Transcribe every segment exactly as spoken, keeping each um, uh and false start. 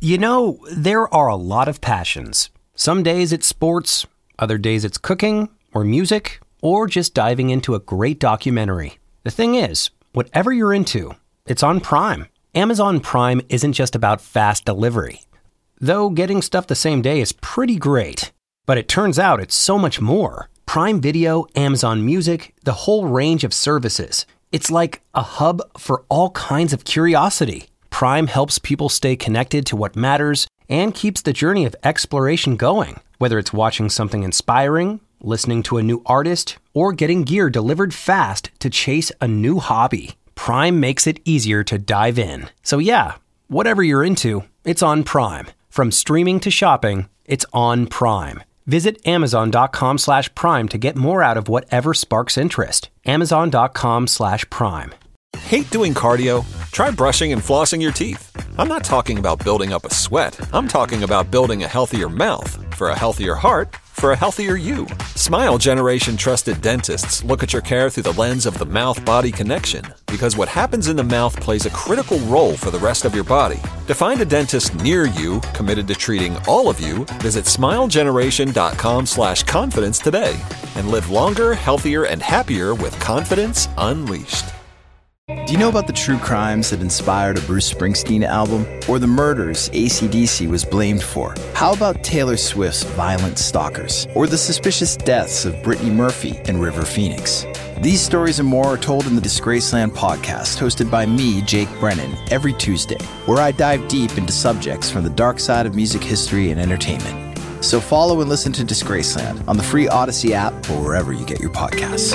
You know, there are a lot of passions. Some days it's sports, other days it's cooking or music, or just diving into a great documentary. The thing is, whatever you're into, it's on Prime. Amazon Prime isn't just about fast delivery. Though getting stuff the same day is pretty great. But it turns out it's so much more. Prime Video, Amazon Music, the whole range of services. It's like a hub for all kinds of curiosity. Prime helps people stay connected to what matters and keeps the journey of exploration going. Whether it's watching something inspiring, listening to a new artist, or getting gear delivered fast to chase a new hobby, Prime makes it easier to dive in. So yeah, whatever you're into, it's on Prime. From streaming to shopping, it's on Prime. Visit amazon.com slash prime to get more out of whatever sparks interest. Amazon.com slash prime. Hate doing cardio? Try brushing and flossing your teeth. I'm not talking about building up a sweat. I'm talking about building a healthier mouth. For a healthier heart, for a healthier you. Smile Generation trusted dentists look at your care through the lens of the mouth-body connection, because what happens in the mouth plays a critical role for the rest of your body. To find a dentist near you committed to treating all of you, visit smilegeneration.com slash confidence today and live longer, healthier, and happier with confidence unleashed. Do you know about the true crimes that inspired a Bruce Springsteen album? Or the murders A C D C was blamed for? How about Taylor Swift's Violent Stalkers? Or the suspicious deaths of Brittany Murphy and River Phoenix? These stories and more are told in the Disgraceland podcast, hosted by me, Jake Brennan, every Tuesday, where I dive deep into subjects from the dark side of music history and entertainment. So follow and listen to Disgraceland on the free Odyssey app or wherever you get your podcasts.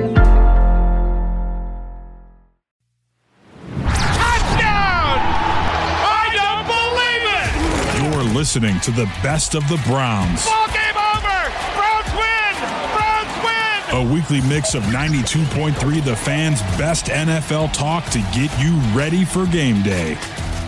Listening to the best of the Browns. Ball game over! Browns win! Browns win! A weekly mix of ninety-two point three The Fan's best N F L talk to get you ready for game day.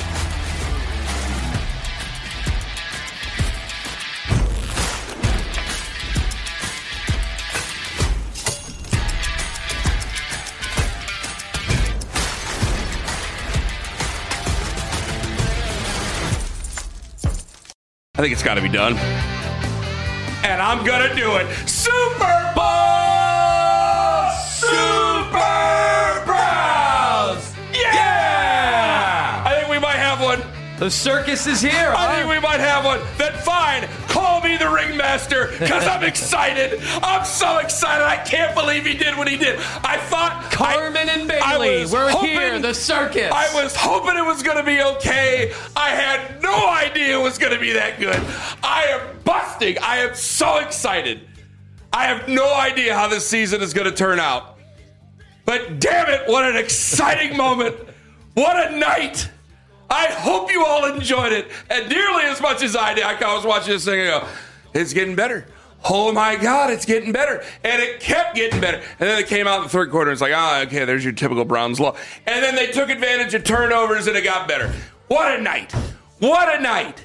I think it's got to be done. And I'm going to do it. Super Bowl! Super Browns! Yeah! I think we might have one. The circus is here. I huh? think we might have one. Then fine, call me the ringmaster, because I'm excited. I'm so excited. I can't believe he did what he did. I thought... Carmen I, and Bailey, we're hoping, here, the circus. I was hoping it was going to be okay. I had no idea it was going to be that good. I am busting. I am so excited. I have no idea how this season is going to turn out. But damn it, what an exciting moment. What a night. I hope you all enjoyed it, and nearly as much as I did. I was watching this thing and I go, it's getting better. Oh my God, it's getting better. And it kept getting better. And then it came out in the third quarter. It's like, ah, oh, okay, there's your typical Browns law. And then they took advantage of turnovers and it got better. What a night. What a night.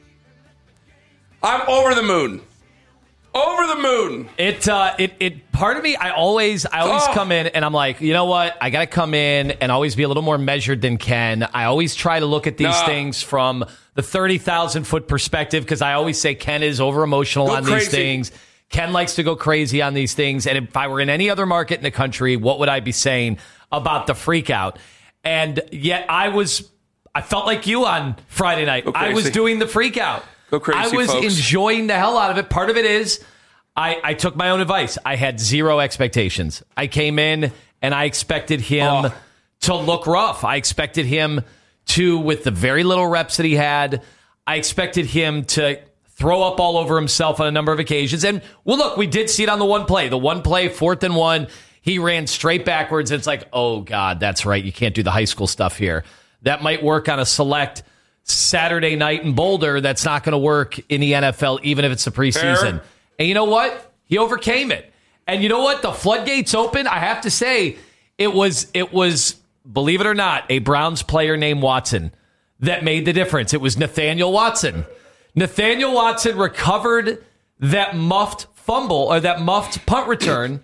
I'm over the moon. Over the moon. It, uh, it, it. Part of me, I always, I always oh. come in and I'm like, you know what? I got to come in and always be a little more measured than Ken. I always try to look at these nah. things from the thirty thousand foot perspective, because I always say Ken is over emotional on crazy. these things. Ken likes to go crazy on these things. And if I were in any other market in the country, what would I be saying about the freak out? And yet I was, I felt like you on Friday night. I was doing the freak out. Go crazy, I was folks. enjoying the hell out of it. Part of it is I, I took my own advice. I had zero expectations. I came in and I expected him oh. to look rough. I expected him to, with the very little reps that he had, I expected him to throw up all over himself on a number of occasions. And, well, look, we did see it on the one play. The one play, fourth and one, he ran straight backwards. And it's like, oh, God, that's right. You can't do the high school stuff here. That might work on a select Saturday night in Boulder. That's not going to work in the N F L, even if it's the preseason. Fair. And you know what? He overcame it. And you know what? The floodgates open. I have to say, it was, it was, believe it or not, a Browns player named Watson that made the difference. It was Nathaniel Watson. Nathaniel Watson recovered that muffed fumble or that muffed punt return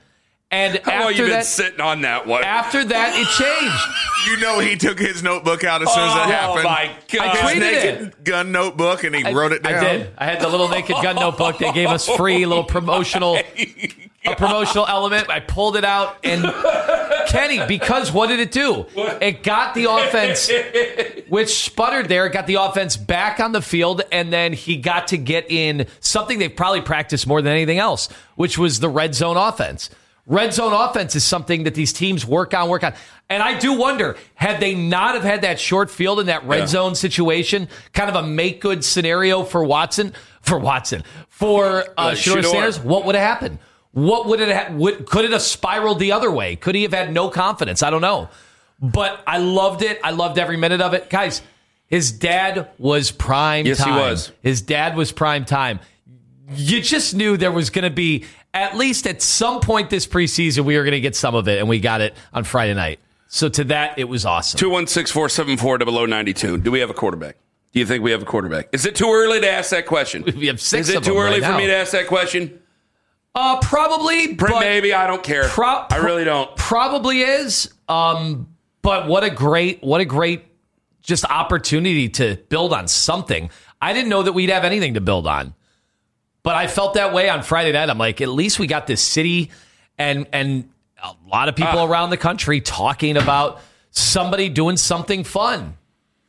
And How long after you been that, sitting on that one? after that, it changed. You know he took his notebook out as soon as that happened. Oh, my God. I His tweeted naked it. gun notebook, and he wrote it down. I did. I had the little Naked Gun notebook. They gave us free, a little promotional, a promotional element. I pulled it out, and Kenny, because what did it do? It got the offense, which sputtered there, it got the offense back on the field, and then he got to get in something they've probably practiced more than anything else, which was the red zone offense. Red zone offense is something that these teams work on, work on. And I do wonder, had they not have had that short field in that red yeah. zone situation, kind of a make-good scenario for Watson, for Watson, for uh, Shedeur Sanders, what would have happened? What would it have, would, could it have spiraled the other way? Could he have had no confidence? I don't know. But I loved it. I loved every minute of it. Guys, his dad was prime yes, time. Yes, he was. His dad was prime time. You just knew there was going to be, at least at some point this preseason, we were going to get some of it, and we got it on Friday night. So to that, it was awesome. two one six, four seven four, zero zero nine two. Do we have a quarterback? Do you think we have a quarterback? Is it too early to ask that question? We have six Is it of too them early right for now. me to ask that question? Uh, probably. But Maybe. I don't care. Pro- I really don't. Probably is. Um, but what a great, what a great just opportunity to build on something. I didn't know that we'd have anything to build on. But I felt that way on Friday night. I'm like, at least we got this city and and a lot of people uh, around the country talking about somebody doing something fun.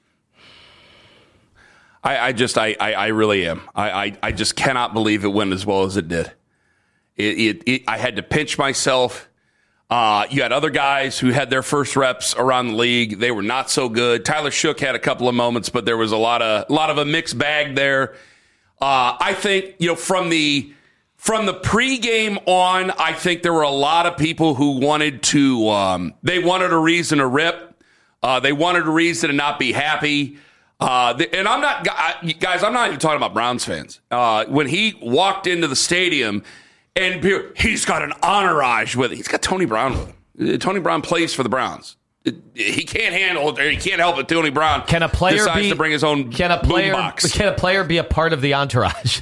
I, I just, I, I, I really am. I, I, I just cannot believe it went as well as it did. It, it, it I had to pinch myself. Uh, you had other guys who had their first reps around the league. They were not so good. Tyler Shook had a couple of moments, but there was a lot of, a lot of a mixed bag there. Uh, I think, you know, from the from the pregame on, I think there were a lot of people who wanted to, um, they wanted a reason to rip. Uh, they wanted a reason to not be happy. Uh, the, and I'm not, guys, I'm not even talking about Browns fans. Uh, when he walked into the stadium and he's got an entourage with him, he's got Tony Brown with him. Tony Brown plays for the Browns. He can't handle it. He can't help it. Tony Brown can a player decides be, to bring his own can a player, boombox. Can a player be a part of the entourage?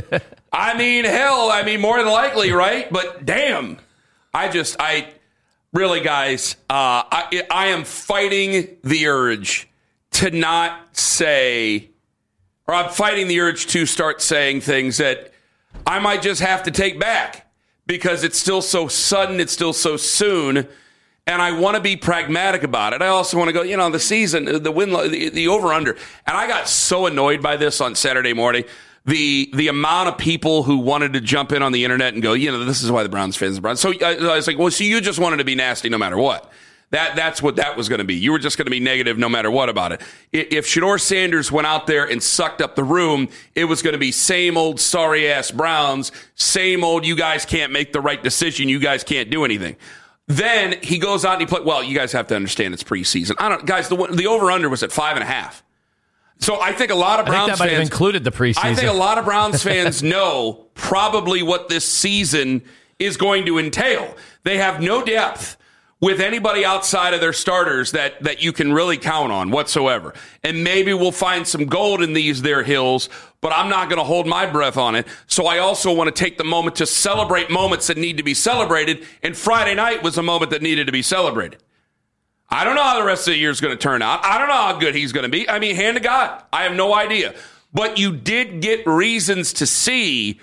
I mean, hell, I mean, more than likely, right? But damn, I just, I really, guys, uh, I, I am fighting the urge to not say, or I'm fighting the urge to start saying things that I might just have to take back because it's still so sudden, it's still so soon. And I want to be pragmatic about it. I also want to go, you know, the season, the win, the, the over-under. And I got so annoyed by this on Saturday morning. The the amount of people who wanted to jump in on the internet and go, you know, this is why the Browns fans are the Browns. So I, I was like, well, so you just wanted to be nasty no matter what. That That's what that was going to be. You were just going to be negative no matter what about it. If Shedeur Sanders went out there and sucked up the room, it was going to be same old sorry-ass Browns, same old you guys can't make the right decision, you guys can't do anything. Then he goes out and he plays. Well, you guys have to understand it's preseason. I don't, guys. The the over under was at five and a half. So I think a lot of Browns I think that might fans have included the preseason. I think a lot of Browns fans know probably what this season is going to entail. They have no depth with anybody outside of their starters that that you can really count on whatsoever. And maybe we'll find some gold in these their hills, but I'm not going to hold my breath on it. So I also want to take the moment to celebrate moments that need to be celebrated, and Friday night was a moment that needed to be celebrated. I don't know how the rest of the year is going to turn out. I don't know how good he's going to be. I mean, hand to God, I have no idea. But you did get reasons to see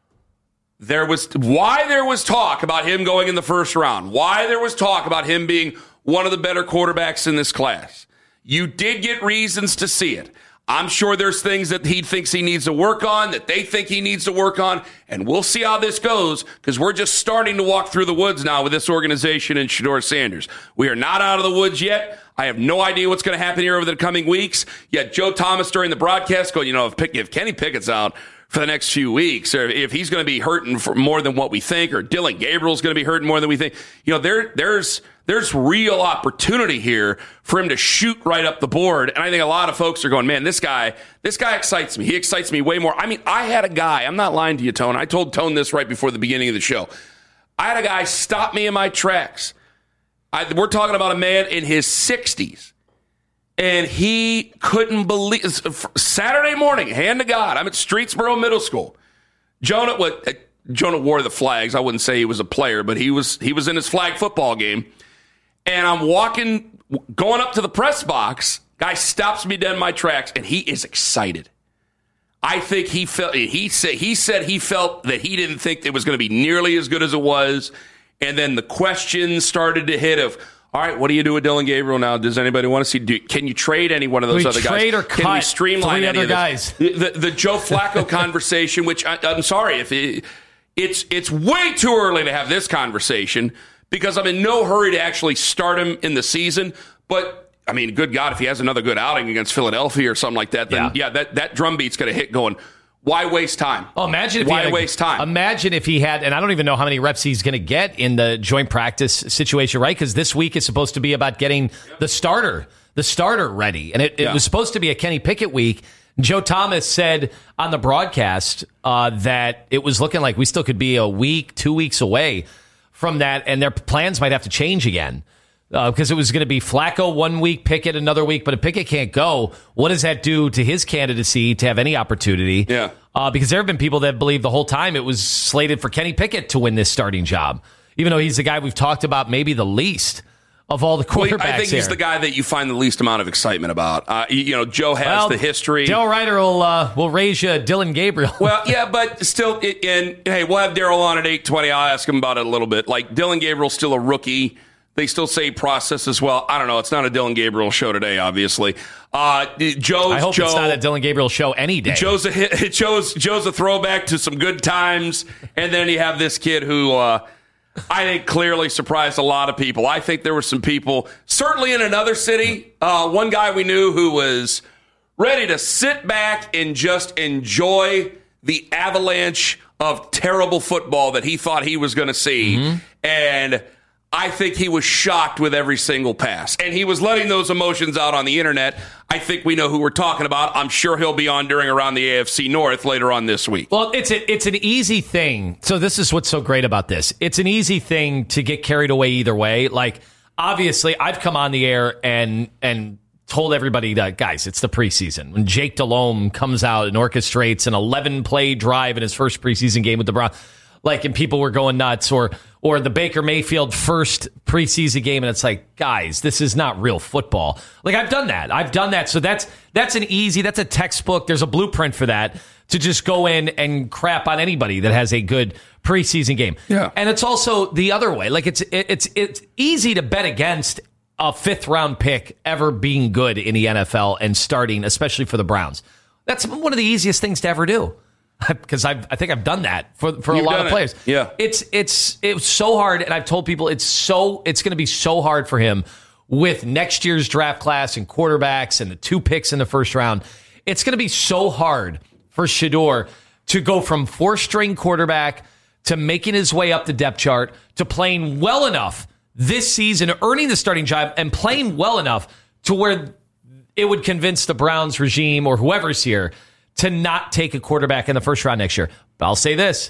there was why there was talk about him going in the first round, why there was talk about him being one of the better quarterbacks in this class. You did get reasons to see it. I'm sure there's things that he thinks he needs to work on, that they think he needs to work on, and we'll see how this goes because we're just starting to walk through the woods now with this organization and Shedeur Sanders. We are not out of the woods yet. I have no idea what's going to happen here over the coming weeks. Yet Joe Thomas during the broadcast going, you know, if, Pick, if Kenny Pickett's out for the next few weeks, or if he's going to be hurting for more than what we think, or Dylan Gabriel's going to be hurting more than we think, you know, there there's there's real opportunity here for him to shoot right up the board. And I think a lot of folks are going, man, this guy, this guy excites me. He excites me way more. I mean, I had a guy, I'm not lying to you, Tone. I told Tone this right before the beginning of the show. I had a guy stop me in my tracks. I, we're talking about a man in his sixties. And he couldn't believe, Saturday morning, hand to God, I'm at Streetsboro Middle School. Jonah, what, Jonah wore the flags. I wouldn't say he was a player, but he was he was in his flag football game. And I'm walking, going up to the press box. Guy stops me dead in my tracks, and he is excited. I think he felt he said he said he felt that he didn't think it was going to be nearly as good as it was. And then the questions started to hit of, all right, what do you do with Dillon Gabriel now? Does anybody want to see? Do, can you trade any one of those we other trade guys? Or can cut we streamline three any other of guys? The, the, the Joe Flacco conversation, which I, I'm sorry if it, it's it's way too early to have this conversation because I'm in no hurry to actually start him in the season. But I mean, good God, if he has another good outing against Philadelphia or something like that, then yeah, yeah that that drum beat's going to hit going. Why waste time? Oh, imagine if Why he had, waste time? Imagine if he had, and I don't even know how many reps he's going to get in the joint practice situation, right? Because this week is supposed to be about getting the starter, the starter ready, and it, it yeah. was supposed to be a Kenny Pickett week. Joe Thomas said on the broadcast uh, that it was looking like we still could be a week, two weeks away from that, and their plans might have to change again. Because uh, it was going to be Flacco one week, Pickett another week. But if Pickett can't go, what does that do to his candidacy to have any opportunity? Yeah. Uh, because there have been people that believe the whole time it was slated for Kenny Pickett to win this starting job, even though he's the guy we've talked about maybe the least of all the quarterbacks. Well, I think here. he's the guy that you find the least amount of excitement about. Uh, you, you know, Joe has well, the history. Dale Ryder will uh, will raise you Dillon Gabriel. Well, yeah, but still, it, and hey, we'll have Daryl on at eight twenty. I'll ask him about it a little bit. Like, Dillon Gabriel's still a rookie. They still say process as well. I don't know. It's not a Dillon Gabriel show today, obviously. Uh, Joe's, I hope Joe, it's not a Dillon Gabriel show any day. Joe's a, Joe's, Joe's a throwback to some good times. And then you have this kid who uh, I think clearly surprised a lot of people. I think there were some people, certainly in another city, uh, one guy we knew who was ready to sit back and just enjoy the avalanche of terrible football that he thought he was going to see. Mm-hmm. And I think he was shocked with every single pass. And he was letting those emotions out on the internet. I think we know who we're talking about. I'm sure he'll be on during around the A F C North later on this week. Well, it's a, it's an easy thing. So this is what's so great about this. It's an easy thing to get carried away either way. Like, obviously, I've come on the air and and told everybody that, guys, it's the preseason. When Jake Delhomme comes out and orchestrates an eleven-play drive in his first preseason game with the Browns, like, and people were going nuts, or or the Baker Mayfield first preseason game, and it's like, guys, this is not real football. Like, I've done that. I've done that. So that's that's an easy, that's a textbook. There's a blueprint for that, to just go in and crap on anybody that has a good preseason game. Yeah. And it's also the other way. Like, it's it, it's it's easy to bet against a fifth round pick ever being good in the N F L and starting, especially for the Browns. That's one of the easiest things to ever do. Because I I think I've done that for for You've a lot of it. players. Yeah, it's it's it's so hard, and I've told people it's so it's going to be so hard for him with next year's draft class and quarterbacks and the two picks in the first round. It's going to be so hard for Shedeur to go from four string quarterback to making his way up the depth chart to playing well enough this season, earning the starting job and playing well enough to where it would convince the Browns regime or whoever's here to not take a quarterback in the first round next year. But I'll say this.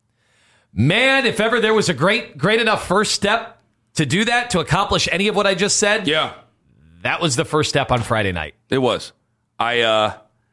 Man, if ever there was a great, great enough first step to do that, to accomplish any of what I just said, yeah, that was the first step on Friday night. It was. I, uh,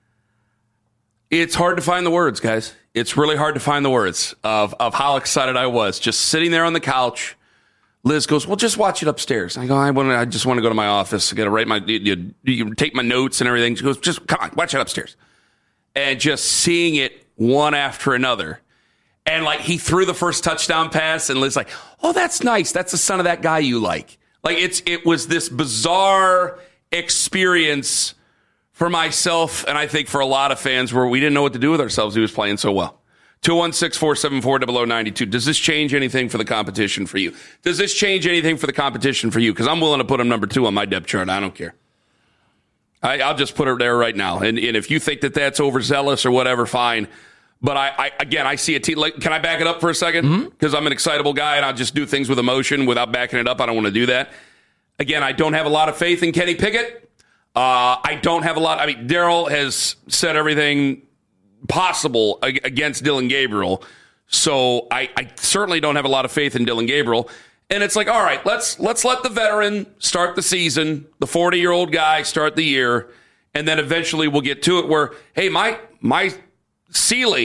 it's hard to find the words, guys. It's really hard to find the words of, of how excited I was. Just sitting there on the couch. Liz goes, well, just watch it upstairs. I go, I want. I just want to go to my office. I got to write my, you, you take my notes and everything. She goes, just come on, watch it upstairs. And just seeing it one after another. And, like, he threw the first touchdown pass, and Liz like, oh, that's nice. That's the son of that guy you like. Like, it's it was this bizarre experience for myself, and I think for a lot of fans, where we didn't know what to do with ourselves. He was playing so well. two one six, four seven four, zero zero nine two. Does this change anything for the competition for you? Does this change anything for the competition for you? Because I'm willing to put him number two on my depth chart. I don't care. I, I'll just put it there right now. And, and if you think that that's overzealous or whatever, fine. But I, I again, I see a team. Like, can I back it up for a second? Because mm-hmm. I'm an excitable guy and I'll just do things with emotion without backing it up. I don't want to do that. Again, I don't have a lot of faith in Kenny Pickett. Uh, I don't have a lot. I mean, Daryl has said everything possible against Dillon Gabriel. So I, I certainly don't have a lot of faith in Dillon Gabriel. And it's like, all right, let's let's let the veteran start the season, the forty-year-old guy start the year, and then eventually we'll get to it where, hey, my my ceiling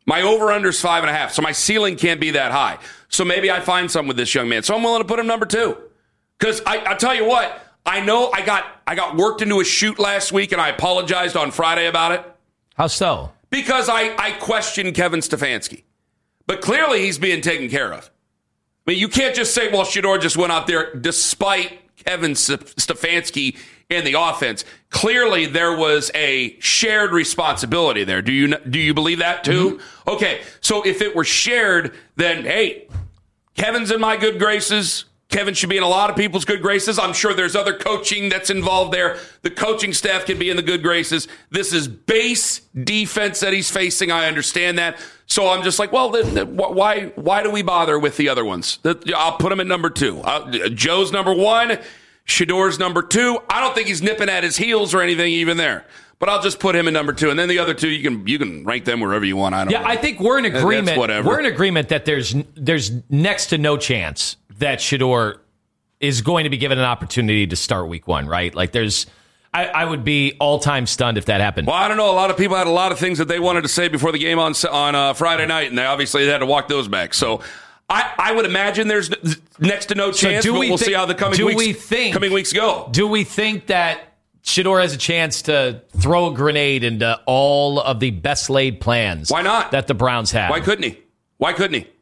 My over-under is five and a half, so my ceiling can't be that high. So maybe I find something with this young man. So I'm willing to put him number two. Because I'll tell you what, I know I got I got worked into a shoot last week, and I apologized on Friday about it. How so? Because I, I questioned Kevin Stefanski. But clearly he's being taken care of. I mean, you can't just say, well, Shedeur just went out there despite Kevin Stefanski in the offense. Clearly, there was a shared responsibility there. Do you do you believe that too? Mm-hmm. Okay, so if it were shared, then hey, Kevin's in my good graces. Kevin should be in a lot of people's good graces. I'm sure there's other coaching that's involved there. The coaching staff can be in the good graces. This is base defense that he's facing. I understand that. So I'm just like, well, then, why why do we bother with the other ones? I'll put him at number two. Uh, Joe's number one. Shedeur's number two. I don't think he's nipping at his heels or anything even there. But I'll just put him in number two. And then the other two, you can you can rank them wherever you want. I don't yeah, know. I think we're in agreement. Whatever. We're in agreement that there's there's next to no chance that Shedeur is going to be given an opportunity to start week one, right? Like there's, I, I would be all-time stunned if that happened. Well, I don't know. A lot of people had a lot of things that they wanted to say before the game on on uh, Friday night, and they obviously had to walk those back. So I, I would imagine there's next to no chance, so but we we'll th- see how the coming do weeks, we think, coming weeks go. Do we think that Shedeur has a chance to throw a grenade into all of the best laid plans? Why not? That the Browns have. Why couldn't he? Why couldn't he?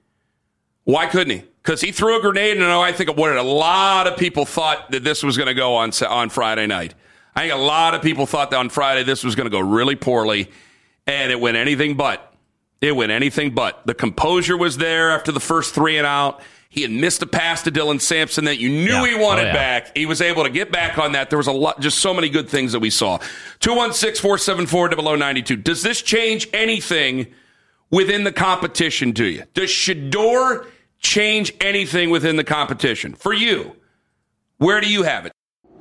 Why couldn't he? Because he threw a grenade, and I think what a lot of people thought that this was going to go on on Friday night. I think a lot of people thought that on Friday this was going to go really poorly, and it went anything but. It went anything but. The composure was there after the first three and out. He had missed a pass to Dylan Sampson that you knew yeah. he wanted oh, yeah. back. He was able to get back on that. There was a lot, just so many good things that we saw. two one six, four seven four, zero zero nine two. Does this change anything within the competition to you? Does Shedeur change anything within the competition? For you, where do you have it?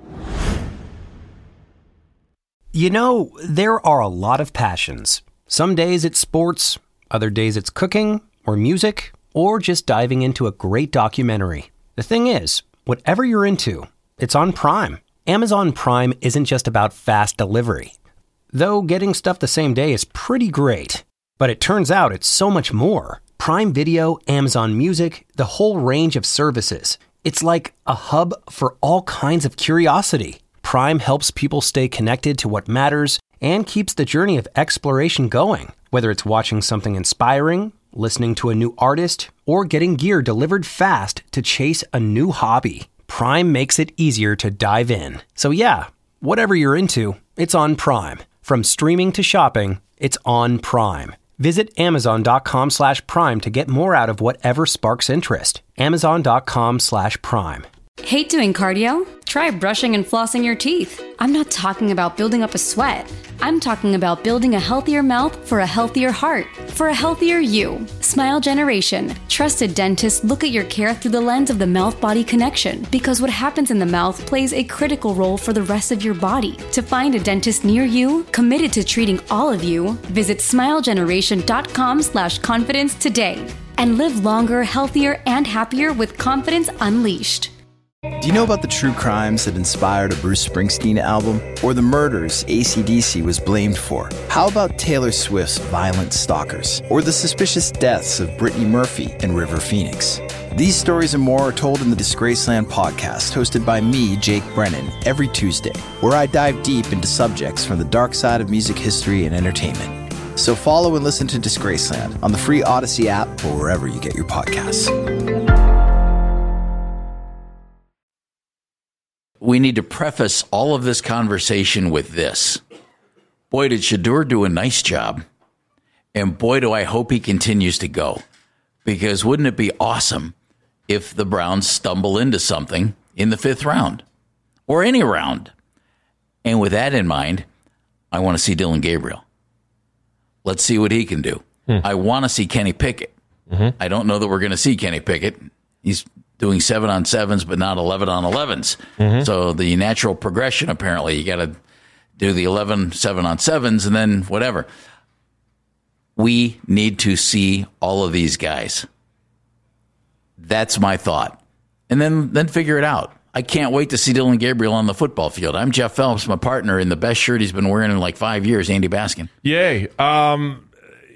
You know, there are a lot of passions. Some days it's sports, other days it's cooking or music, or just diving into a great documentary. The thing is, whatever you're into, it's on Prime. Amazon Prime isn't just about fast delivery. Though getting stuff the same day is pretty great. But it turns out it's so much more. Prime Video, Amazon Music, the whole range of services. It's like a hub for all kinds of curiosity. Prime helps people stay connected to what matters and keeps the journey of exploration going. Whether it's watching something inspiring, listening to a new artist, or getting gear delivered fast to chase a new hobby, Prime makes it easier to dive in. So yeah, whatever you're into, it's on Prime. From streaming to shopping, it's on Prime. Visit Amazon.com slash Prime to get more out of whatever sparks interest. Amazon.com slash Prime. Hate doing cardio? Try brushing and flossing your teeth. I'm not talking about building up a sweat. I'm talking about building a healthier mouth for a healthier heart, for a healthier you. Smile Generation. Trusted dentists look at your care through the lens of the mouth-body connection, because what happens in the mouth plays a critical role for the rest of your body. To find a dentist near you, committed to treating all of you, visit smilegeneration.com slash confidence today and live longer, healthier, and happier with confidence unleashed. Do you know about the true crimes that inspired a Bruce Springsteen album? Or the murders A C D C was blamed for? How about Taylor Swift's Violent Stalkers? Or the suspicious deaths of Brittany Murphy and River Phoenix? These stories and more are told in the Disgraceland podcast, hosted by me, Jake Brennan, every Tuesday, where I dive deep into subjects from the dark side of music history and entertainment. So follow and listen to Disgraceland on the free Odyssey app or wherever you get your podcasts. We need to preface all of this conversation with this. Boy, did Shedeur do a nice job. And boy, do I hope he continues to go. Because wouldn't it be awesome if the Browns stumble into something in the fifth round or any round? And with that in mind, I want to see Dillon Gabriel. Let's see what he can do. Hmm. I want to see Kenny Pickett. Mm-hmm. I don't know that we're going to see Kenny Pickett. He's doing seven on sevens, but not eleven on elevens. Mm-hmm. So the natural progression, apparently, you got to do the eleven, seven on sevens, and then whatever. We need to see all of these guys. That's my thought. And then, then figure it out. I can't wait to see Dillon Gabriel on the football field. I'm Jeff Phelps, my partner, in the best shirt he's been wearing in like five years, Andy Baskin. Yay. Um,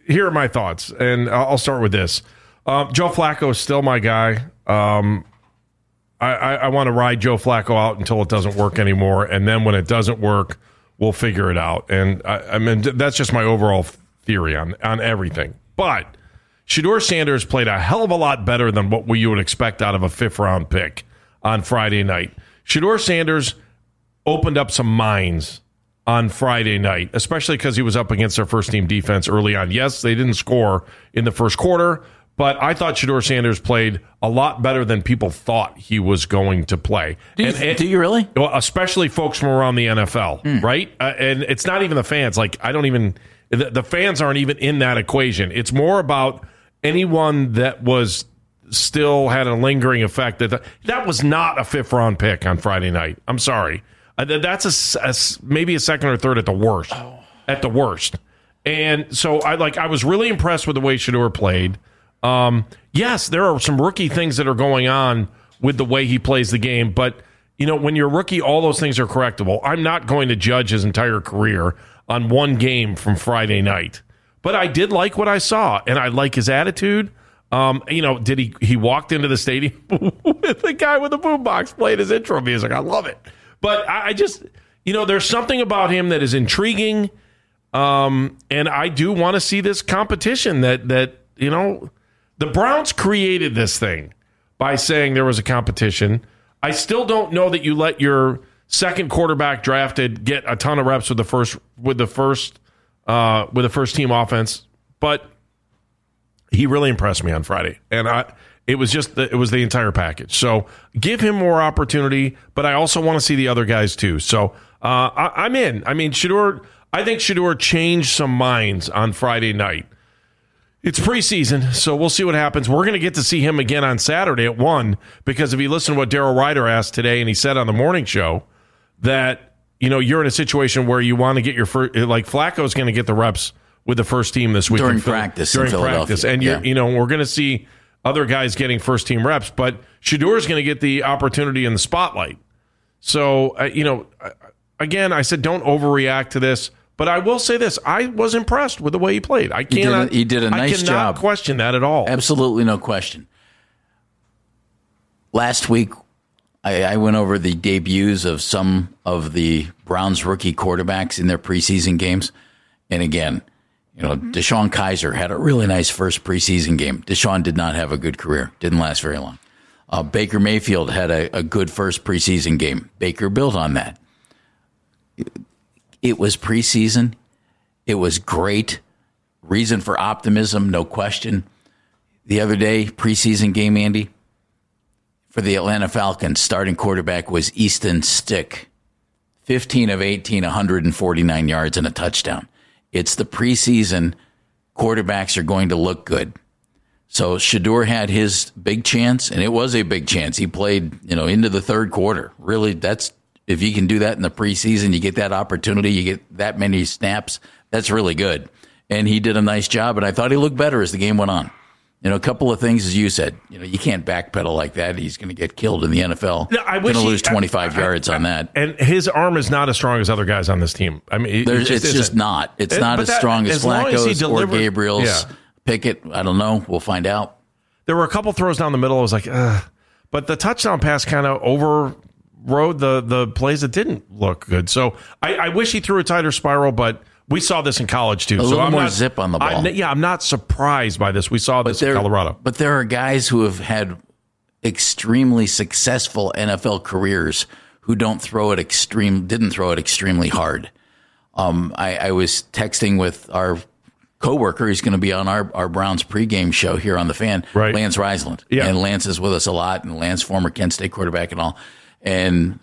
here are my thoughts, and I'll start with this. Uh, Joe Flacco is still my guy. Um, I, I, I want to ride Joe Flacco out until it doesn't work anymore, and then when it doesn't work, we'll figure it out. And I, I mean, that's just my overall theory on on everything. But Shedeur Sanders played a hell of a lot better than what you would expect out of a fifth round pick on Friday night. Shedeur Sanders opened up some minds on Friday night, especially because he was up against their first team defense early on. Yes, they didn't score in the first quarter, but I thought Shedeur Sanders played a lot better than people thought he was going to play. Do you, and, and, do you really? Well, especially folks from around the N F L, Mm. right? Uh, and it's not even the fans. Like, I don't even, the, the fans aren't even in that equation. It's more about anyone that was still had a lingering effect. That that was not a fifth round pick on Friday night. I'm sorry. Uh, that's a, a maybe a second or third at the worst. Oh. At the worst. And so I like I was really impressed with the way Shedeur played. Um, yes, there are some rookie things that are going on with the way he plays the game, but you know, when you're a rookie, all those things are correctable. I'm not going to judge his entire career on one game from Friday night. But I did like what I saw, and I like his attitude. Um, you know, did he he walked into the stadium with the guy with the boombox playing his intro music. I love it. But I, I just, you know, there's something about him that is intriguing. Um, and I do want to see this competition that, that, you know, the Browns created this thing by saying there was a competition. I still don't know that you let your second quarterback drafted get a ton of reps with the first, with the first, uh, with the first team offense, but he really impressed me on Friday. And I, it was just, the, it was the entire package. So give him more opportunity, but I also want to see the other guys too. So uh, I, I'm in. I mean, Shedeur, I think Shedeur changed some minds on Friday night. It's preseason, so we'll see what happens. We're going to get to see him again on Saturday at one, because if you listen to what Daryl Ryder asked today, and he said on the morning show that, you know, you're in a situation where you want to get your first, like Flacco's going to get the reps with the first team this week. During practice During in practice. And, you're, yeah. you know, we're going to see other guys getting first team reps, but Shedeur's going to get the opportunity in the spotlight. So, uh, you know, again, I said don't overreact to this. But I will say this: I was impressed with the way he played. I cannot. He did a, he did a nice I cannot job. Question that at all. Absolutely no question. Last week, I, I went over the debuts of some of the Browns rookie quarterbacks in their preseason games, and again, you know, Deshaun Kaiser had a really nice first preseason game. Deshaun did not have a good career; didn't last very long. Uh, Baker Mayfield had a, a good first preseason game. Baker built on that. It was preseason. It was great. Reason for optimism, no question. The other day, preseason game, Andy, for the Atlanta Falcons, starting quarterback was Easton Stick. fifteen of eighteen, one hundred forty-nine yards and a touchdown. It's the preseason. Quarterbacks are going to look good. So Shedeur had his big chance, and it was a big chance. He played, you know, into the third quarter. Really, that's if you can do that in the preseason, you get that opportunity, you get that many snaps, that's really good. And he did a nice job, and I thought he looked better as the game went on. You know, a couple of things, as you said, you know, you can't backpedal like that. He's going to get killed in the N F L. No, I going to he- lose twenty-five I- I- yards on that. And his arm is not as strong as other guys on this team. I mean, it, There's, it just it's just isn't. not. It's It- not but as that- strong as, as long as he Flacco's or delivered- Gabriel's. Yeah. Pickett, I don't know. We'll find out. There were a couple throws down the middle. I was like, ugh. But the touchdown pass kind of overrode the the plays that didn't look good. So I, I wish he threw a tighter spiral, but we saw this in college too. A so little I'm more not, zip on the ball. I'm, yeah, I'm not surprised by this. We saw this in there, Colorado. But there are guys who have had extremely successful N F L careers who don't throw it extreme, didn't throw it extremely hard. Um, I, I was texting with our coworker. He's going to be on our, our Browns pregame show here on the Fan, Right. Lance Reisland. Yeah. And Lance is with us a lot, and Lance, former Kent State quarterback and all. And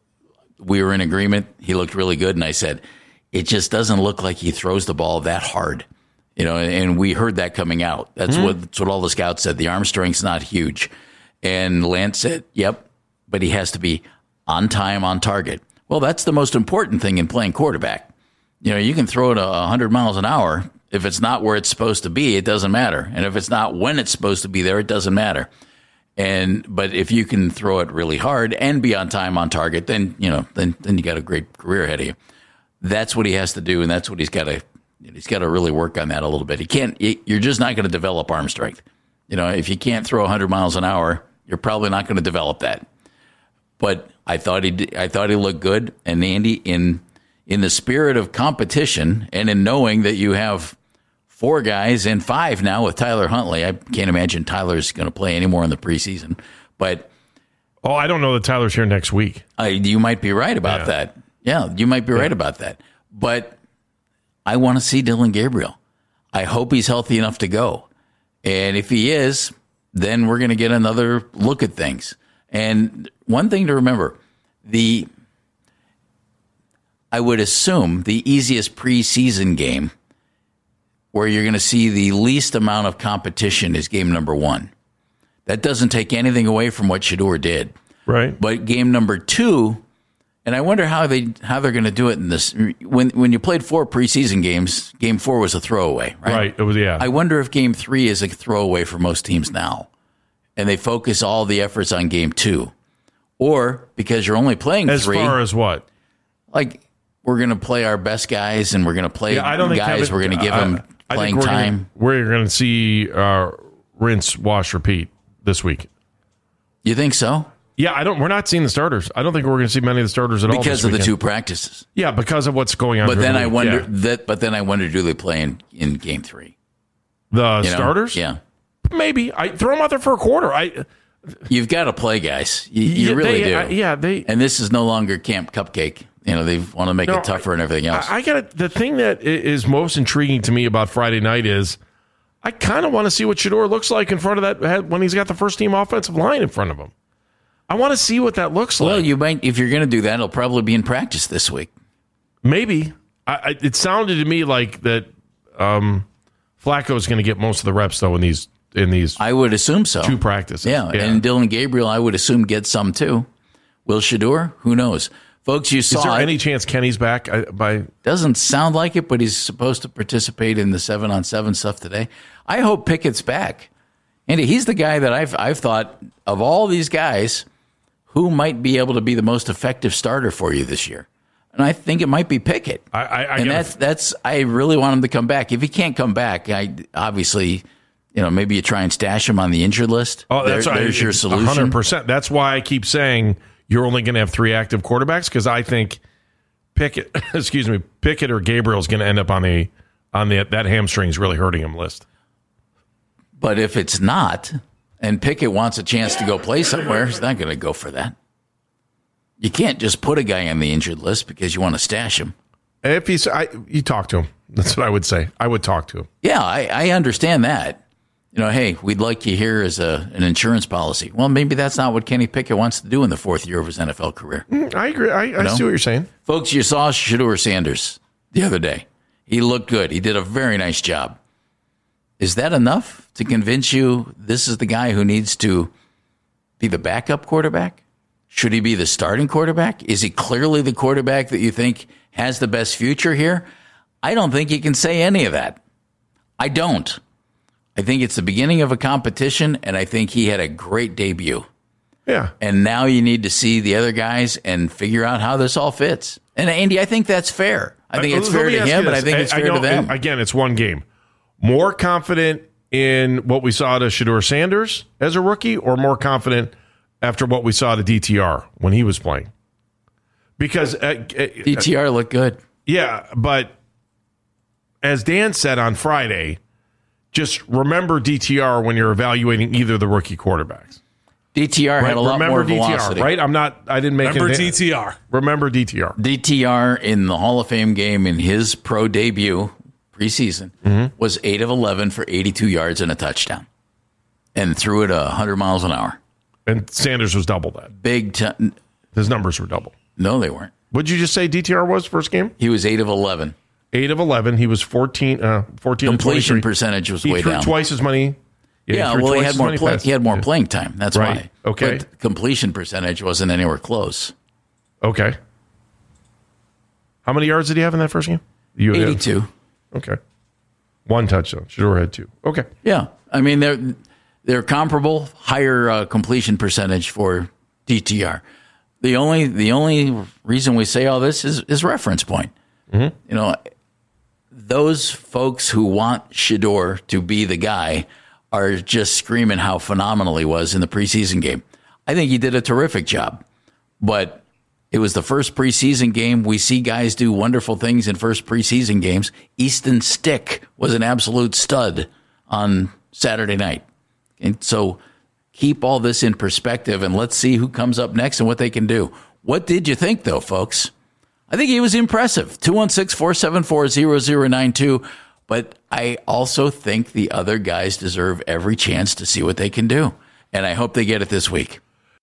we were in agreement. He looked really good, and I said, it just doesn't look like he throws the ball that hard. You know, and, and we heard that coming out. That's Mm-hmm. what that's what all the scouts said. The arm strength's not huge. And Lance said, yep, but he has to be on time, on target. Well, that's the most important thing in playing quarterback. You know, you can throw it one hundred miles an hour. If it's not where it's supposed to be, it doesn't matter. And if it's not when it's supposed to be there, it doesn't matter. And but if you can throw it really hard and be on time, on target, then you know, then then you got a great career ahead of you. That's what he has to do, and that's what he's got to He's got to really work on that a little bit. He can't. You're just not going to develop arm strength. You know, if you can't throw one hundred miles an hour, you're probably not going to develop that. But I thought he. Did, I thought he looked good. And Andy, in in the spirit of competition, and in knowing that you have four guys and five now with Tyler Huntley, I can't imagine Tyler's going to play anymore in the preseason. But oh, I don't know that Tyler's here next week. I, you might be right about yeah. that. Yeah, you might be yeah. right about that. But I want to see Dillon Gabriel. I hope he's healthy enough to go. And if he is, then we're going to get another look at things. And one thing to remember, the I would assume the easiest preseason game where you're going to see the least amount of competition is game number one. That doesn't take anything away from what Shedeur did. Right. But game number two, and I wonder how they how they're going to do it in this. When when you played four preseason games, game four was a throwaway, right? Right. It was, yeah. I wonder if game three is a throwaway for most teams now, and they focus all the efforts on game two, or because you're only playing as three. As far as what? Like we're going to play our best guys, and we're going to play yeah, I don't guys. Think Kevin, we're going to give them I, playing I we're time. Gonna, we're going to see uh, rinse, wash, repeat this week. You think so? Yeah, I don't. We're not seeing the starters. I don't think we're going to see many of the starters at because all because this of the weekend. two practices. Yeah, because of what's going on. But then I wonder yeah. that. But then I wonder, do they play in, in game three? The you know? starters? Yeah, maybe. I throw them out there for a quarter. I. You've got to play, guys. You, you yeah, really they, do. Uh, yeah, they. And this is no longer Camp Cupcake. You know, they want to make no, it tougher and everything else. I, I got the thing that is most intriguing to me about Friday night is I kind of want to see what Shedeur looks like in front of that when he's got the first team offensive line in front of him. I want to see what that looks like. Well, you might, if you're going to do that, it'll probably be in practice this week. Maybe. I, I, it sounded to me like that um, Flacco is going to get most of the reps though in these in these. I would assume so. Two practices. Yeah, yeah. and Dillon Gabriel, I would assume gets some too. Will Shedeur? Who knows, folks? You saw. Is there it. any chance Kenny's back? I, by doesn't sound like it, but he's supposed to participate in the seven on seven stuff today. I hope Pickett's back. Andy, he's the guy that I've I've thought of all these guys. Who might be able to be the most effective starter for you this year? And I think it might be Pickett. I, I, I and that's that's I really want him to come back. If he can't come back, I obviously, you know, maybe you try and stash him on the injured list. Oh, that's there, right. There's your solution. one hundred percent. That's why I keep saying you're only going to have three active quarterbacks because I think Pickett, excuse me, Pickett or Gabriel is going to end up on the on the that hamstring's really hurting him list. But if it's not. And Pickett wants a chance to go play somewhere, he's not going to go for that. You can't just put a guy on the injured list because you want to stash him. If he's, I, you talk to him. That's what I would say. I would talk to him. Yeah, I, I understand that. You know, hey, we'd like you here as a, an insurance policy. Well, maybe that's not what Kenny Pickett wants to do in the fourth year of his N F L career. Mm, I agree. I, I see what you're saying. Folks, you saw Shedeur Sanders the other day. He looked good. He did a very nice job. Is that enough to convince you this is the guy who needs to be the backup quarterback? Should he be the starting quarterback? Is he clearly the quarterback that you think has the best future here? I don't think you can say any of that. I don't. I think it's the beginning of a competition, and I think he had a great debut. Yeah. And now you need to see the other guys and figure out how this all fits. And, Andy, I think that's fair. I think it's fair to him, and I think it's fair to them. Again, it's one game. More confident in what we saw to Shedeur Sanders as a rookie or more confident after what we saw to D T R when he was playing? Because uh, D T R looked good. Yeah, but as Dan said on Friday, just remember D T R when you're evaluating either of the rookie quarterbacks. D T R right? had a lot remember more D T R, velocity. Right? I'm not, I didn't make Remember it. D T R. Remember D T R. D T R in the Hall of Fame game in his pro debut preseason mm-hmm. was eight of eleven for eighty-two yards and a touchdown and threw it one hundred miles an hour. And Sanders was double that. Big time. His numbers were double. No, they weren't. What'd you just say D T R was first game? He was eight of eleven. eight of eleven. He was fourteen, uh, fourteen Completion percentage was he way threw down. twice as many. Yeah, Yeah, yeah he well, he twice had as more many play, passes. he had more Yeah. playing time. That's Right. why. Okay. But the completion percentage wasn't anywhere close. Okay. How many yards did he have in that first game? You eighty-two. Okay. One touchdown. Shedeur had two. Okay. Yeah. I mean, they're they're comparable, higher uh, completion percentage for D T R. The only the only reason we say all this is, is reference point. Mm-hmm. You know, those folks who want Shedeur to be the guy are just screaming how phenomenal he was in the preseason game. I think he did a terrific job, but it was the first preseason game. We see guys do wonderful things in first preseason games. Easton Stick was an absolute stud on Saturday night. And so keep all this in perspective, and let's see who comes up next and what they can do. What did you think, though, folks? I think he was impressive. two one six, four seven four, zero zero nine two. But I also think the other guys deserve every chance to see what they can do. And I hope they get it this week.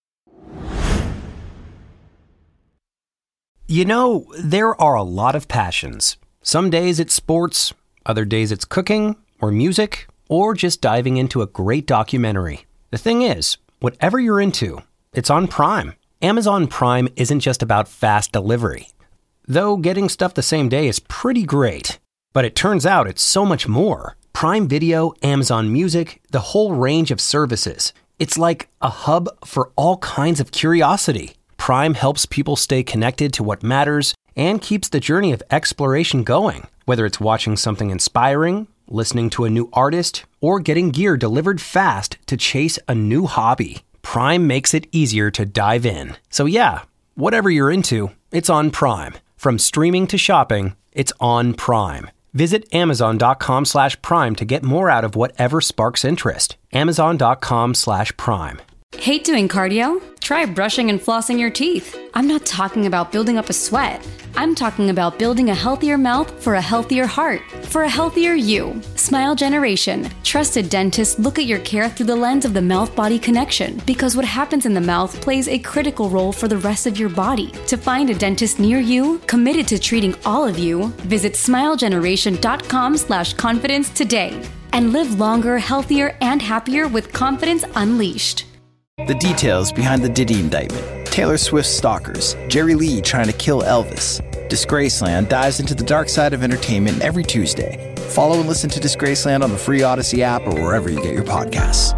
You know, there are a lot of passions. Some days it's sports, other days it's cooking or music, or just diving into a great documentary. The thing is, whatever you're into, it's on Prime. Amazon Prime isn't just about fast delivery. Though getting stuff the same day is pretty great. But it turns out it's so much more. Prime Video, Amazon Music, the whole range of services. It's like a hub for all kinds of curiosity. Prime helps people stay connected to what matters and keeps the journey of exploration going. Whether it's watching something inspiring, listening to a new artist, or getting gear delivered fast to chase a new hobby, Prime makes it easier to dive in. So yeah, whatever you're into, it's on Prime. From streaming to shopping, it's on Prime. Visit amazon.com slash prime to get more out of whatever sparks interest. Amazon.com slash prime. Hate doing cardio? Try brushing and flossing your teeth. I'm not talking about building up a sweat. I'm talking about building a healthier mouth for a healthier heart, for a healthier you. Smile Generation. Trusted dentists look at your care through the lens of the mouth-body connection, because what happens in the mouth plays a critical role for the rest of your body. To find a dentist near you, committed to treating all of you, visit smilegeneration.com slash confidence today and live longer, healthier, and happier with confidence unleashed. The details behind the Diddy indictment, Taylor Swift's stalkers, Jerry Lee trying to kill Elvis. Disgraceland dives into the dark side of entertainment every Tuesday. Follow and listen to Disgraceland on the free Odyssey app or wherever you get your podcasts.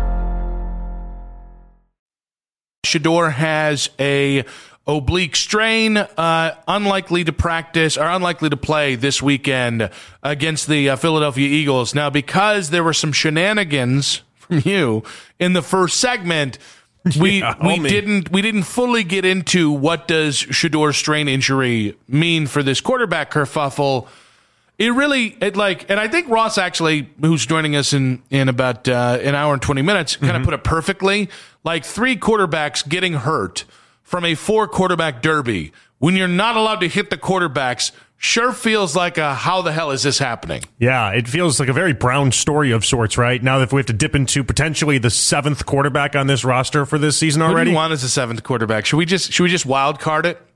Shedeur has a oblique strain, uh, unlikely to practice or unlikely to play this weekend against the uh, Philadelphia Eagles. Now, because there were some shenanigans from you in the first segment, we yeah, we homie. didn't we didn't fully get into what does Shedeur's strain injury mean for this quarterback kerfuffle. It really it like, and I think Ross actually, who's joining us in in about uh, an hour and twenty minutes, kind of mm-hmm. put it perfectly. Like three quarterbacks getting hurt from a four quarterback derby when you're not allowed to hit the quarterbacks sure feels like a how the hell is this happening? Yeah, it feels like a very Brown story of sorts, right? Now that we have to dip into potentially the seventh quarterback on this roster for this season already. Who do you want as a seventh quarterback? Should we just should we just wild card it?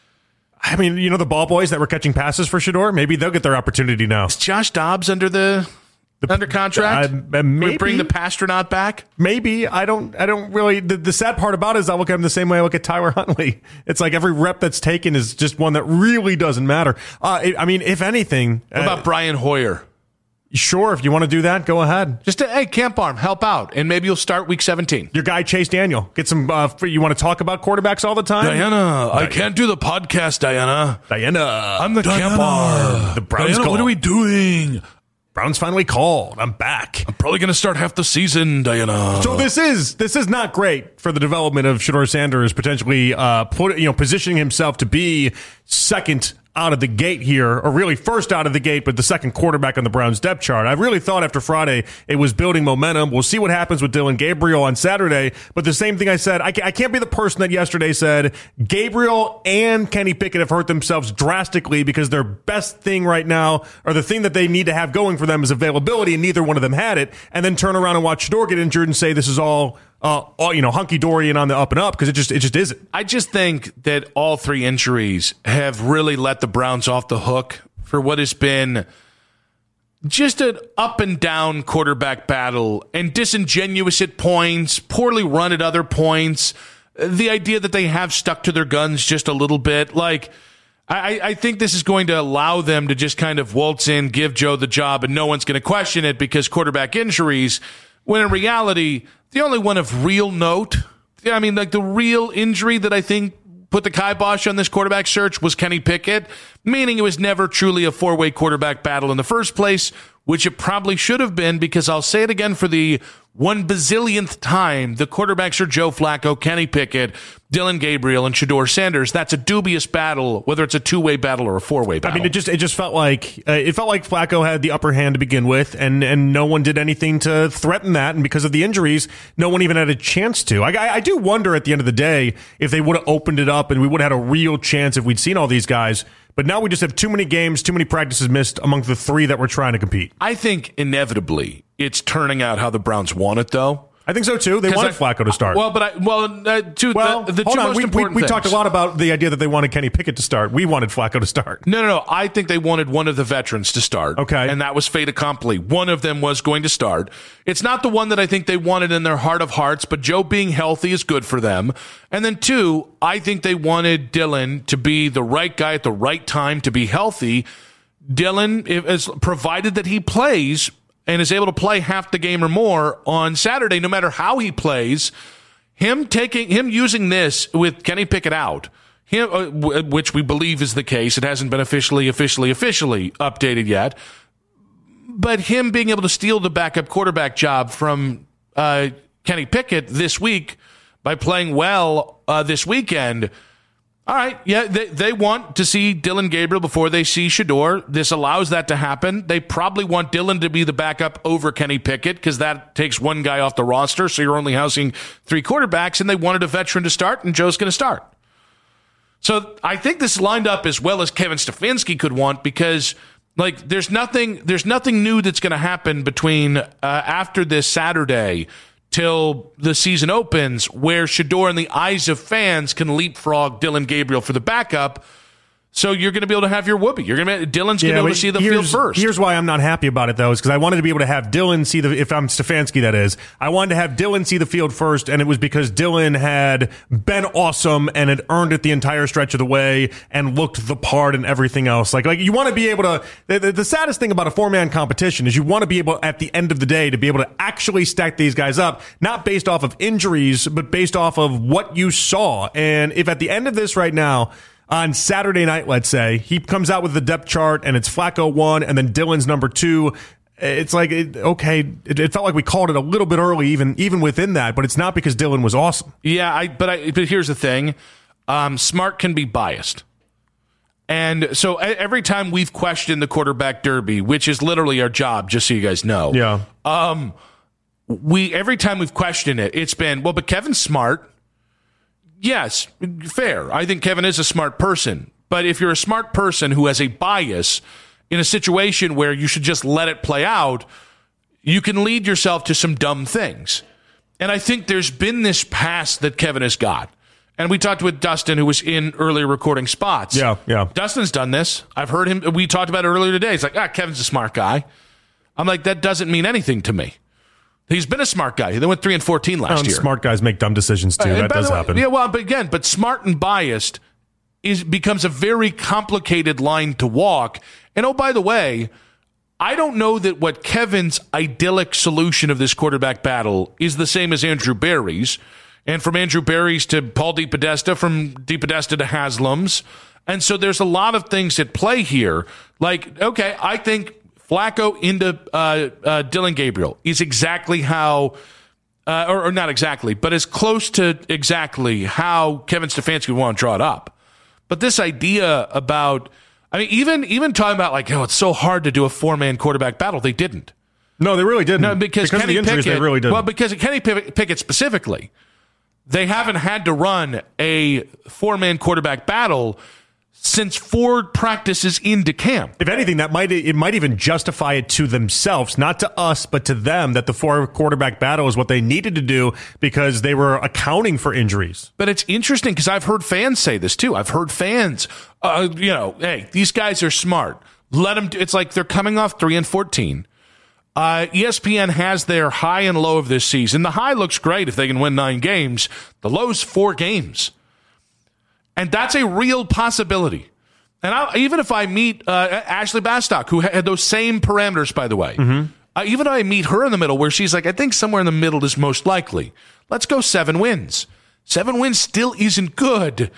I mean, you know, the ball boys that were catching passes for Shedeur, maybe they'll get their opportunity now. Is Josh Dobbs under the, the under contract? Uh, maybe. We bring the Pastronaut back? Maybe. I don't I don't really the, the sad part about it is I look at him the same way I look at Tyler Huntley. It's like every rep that's taken is just one that really doesn't matter. Uh, I mean, if anything, what about uh, Brian Hoyer? Sure, if you want to do that, go ahead. Just, a, hey, camp arm, help out, and maybe you'll start week seventeen. Your guy, Chase Daniel. Get some, uh, you want to talk about quarterbacks all the time? Diana, Diana. I can't do the podcast, Diana. Diana. I'm the Diana. camp arm. The Browns Diana, call. What are we doing? Browns finally called. I'm back. I'm probably going to start half the season, Diana. So this is this is not great for the development of Shedeur Sanders, potentially uh, put, you know, positioning himself to be second out of the gate here, or really first out of the gate, but the second quarterback on the Browns depth chart. I really thought after Friday it was building momentum. We'll see what happens with Dylan Gabriel on Saturday, but the same thing I said, I can't be the person that yesterday said Gabriel and Kenny Pickett have hurt themselves drastically because their best thing right now, or the thing that they need to have going for them, is availability, and neither one of them had it, and then turn around and watch Shedeur get injured and say this is all Uh, all, you know, hunky-dory and on the up and up, because it just it just isn't. I just think that all three injuries have really let the Browns off the hook for what has been just an up and down quarterback battle, and disingenuous at points, poorly run at other points. The idea that they have stuck to their guns just a little bit, like I, I think this is going to allow them to just kind of waltz in, give Joe the job, and no one's going to question it because quarterback injuries. When in reality, the only one of real note, I mean, like the real injury that I think put the kibosh on this quarterback search was Kenny Pickett, meaning it was never truly a four-way quarterback battle in the first place, which it probably should have been, because I'll say it again for the one bazillionth time, the quarterbacks are Joe Flacco, Kenny Pickett, Dillon Gabriel, and Shedeur Sanders. That's a dubious battle, whether it's a two-way battle or a four-way battle. I mean, it just it just felt like uh, it felt like Flacco had the upper hand to begin with, and and no one did anything to threaten that. And because of the injuries, no one even had a chance to. I, I, I do wonder at the end of the day if they would have opened it up and we would have had a real chance if we'd seen all these guys. But now we just have too many games, too many practices missed among the three that we're trying to compete. I think inevitably it's turning out how the Browns want it, though. I think so too. They wanted I, Flacco to start. Well, but I, well, uh, two, well, the, the hold two on. most we, important we, we things. talked a lot about the idea that they wanted Kenny Pickett to start. We wanted Flacco to start. No, no, no. I think they wanted one of the veterans to start. Okay, and that was fait accompli. One of them was going to start. It's not the one that I think they wanted in their heart of hearts, but Joe being healthy is good for them. And then two, I think they wanted Dillon to be the right guy at the right time to be healthy. Dillon, is provided that he plays and is able to play half the game or more on Saturday, no matter how he plays, him taking him using this with Kenny Pickett out, him, uh, w- which we believe is the case. It hasn't been officially, officially, officially updated yet. But him being able to steal the backup quarterback job from uh, Kenny Pickett this week by playing well uh, this weekend. All right, yeah, they, they want to see Dillon Gabriel before they see Shedeur. This allows that to happen. They probably want Dillon to be the backup over Kenny Pickett because that takes one guy off the roster, so you're only housing three quarterbacks, and they wanted a veteran to start, and Joe's going to start. So I think this lined up as well as Kevin Stefanski could want because, like, there's nothing there's nothing new that's going to happen between uh, after this Saturday till the season opens, where Shedeur, in the eyes of fans, can leapfrog Dillon Gabriel for the backup. So you're going to be able to have your whoopee. You're going to be, Dillon's going to yeah, be able to see the field first. Here's why I'm not happy about it, though, is because I wanted to be able to have Dillon see the, if I'm Stefanski, that is, I wanted to have Dillon see the field first, and it was because Dillon had been awesome and had earned it the entire stretch of the way and looked the part and everything else. Like, like you want to be able to, the, the, the saddest thing about a four-man competition is you want to be able, at the end of the day, to be able to actually stack these guys up, not based off of injuries, but based off of what you saw. And if at the end of this right now, on Saturday night, let's say, he comes out with the depth chart and it's Flacco one and then Dillon's number two. It's like, it, okay, it, it felt like we called it a little bit early, even even within that, but it's not because Dillon was awesome. Yeah, I, but I, but here's the thing. Um, Smart can be biased. And so every time we've questioned the quarterback derby, which is literally our job, just so you guys know. Yeah. Um, we every time we've questioned it, it's been, well, but Kevin's smart. Yes, fair. I think Kevin is a smart person. But if you're a smart person who has a bias in a situation where you should just let it play out, you can lead yourself to some dumb things. And I think there's been this past that Kevin has got. And we talked with Dustin, who was in earlier recording spots. Yeah, yeah. Dustin's done this. I've heard him. We talked about it earlier today. He's like, ah, Kevin's a smart guy. I'm like, that doesn't mean anything to me. He's been a smart guy. They went three and fourteen last oh, year. Smart guys make dumb decisions too. Uh, that does way, happen. Yeah, well, but again, but smart and biased is becomes a very complicated line to walk. And oh, by the way, I don't know that what Kevin's idyllic solution of this quarterback battle is the same as Andrew Berry's, and from Andrew Berry's to Paul DePodesta, from DePodesta to Haslam's. And so there's a lot of things at play here. Like, okay, I think Flacco into uh, uh, Dillon Gabriel is exactly how, uh, or, or not exactly, but as close to exactly how Kevin Stefanski would want to draw it up. But this idea about, I mean, even even talking about like, oh, it's so hard to do a four-man quarterback battle, they didn't. No, they really didn't. No, because, because Kenny of the injuries, Pickett, they really didn't. Well, because of Kenny Pickett specifically, they haven't had to run a four-man quarterback battle since Ford practices into camp. If anything, that might it might even justify it to themselves, not to us, but to them, that the four quarterback battle is what they needed to do because they were accounting for injuries. But it's interesting because I've heard fans say this too. I've heard fans, uh, you know, hey, these guys are smart. Let them do. It's like they're coming off three and fourteen. Uh, E S P N has their high and low of this season. The high looks great if they can win nine games. The low's four games. And that's a real possibility. And I, even if I meet uh, Ashley Bastock, who had those same parameters, by the way, mm-hmm. uh, even if I meet her in the middle, where she's like, I think somewhere in the middle is most likely. Let's go seven wins. Seven wins still isn't good.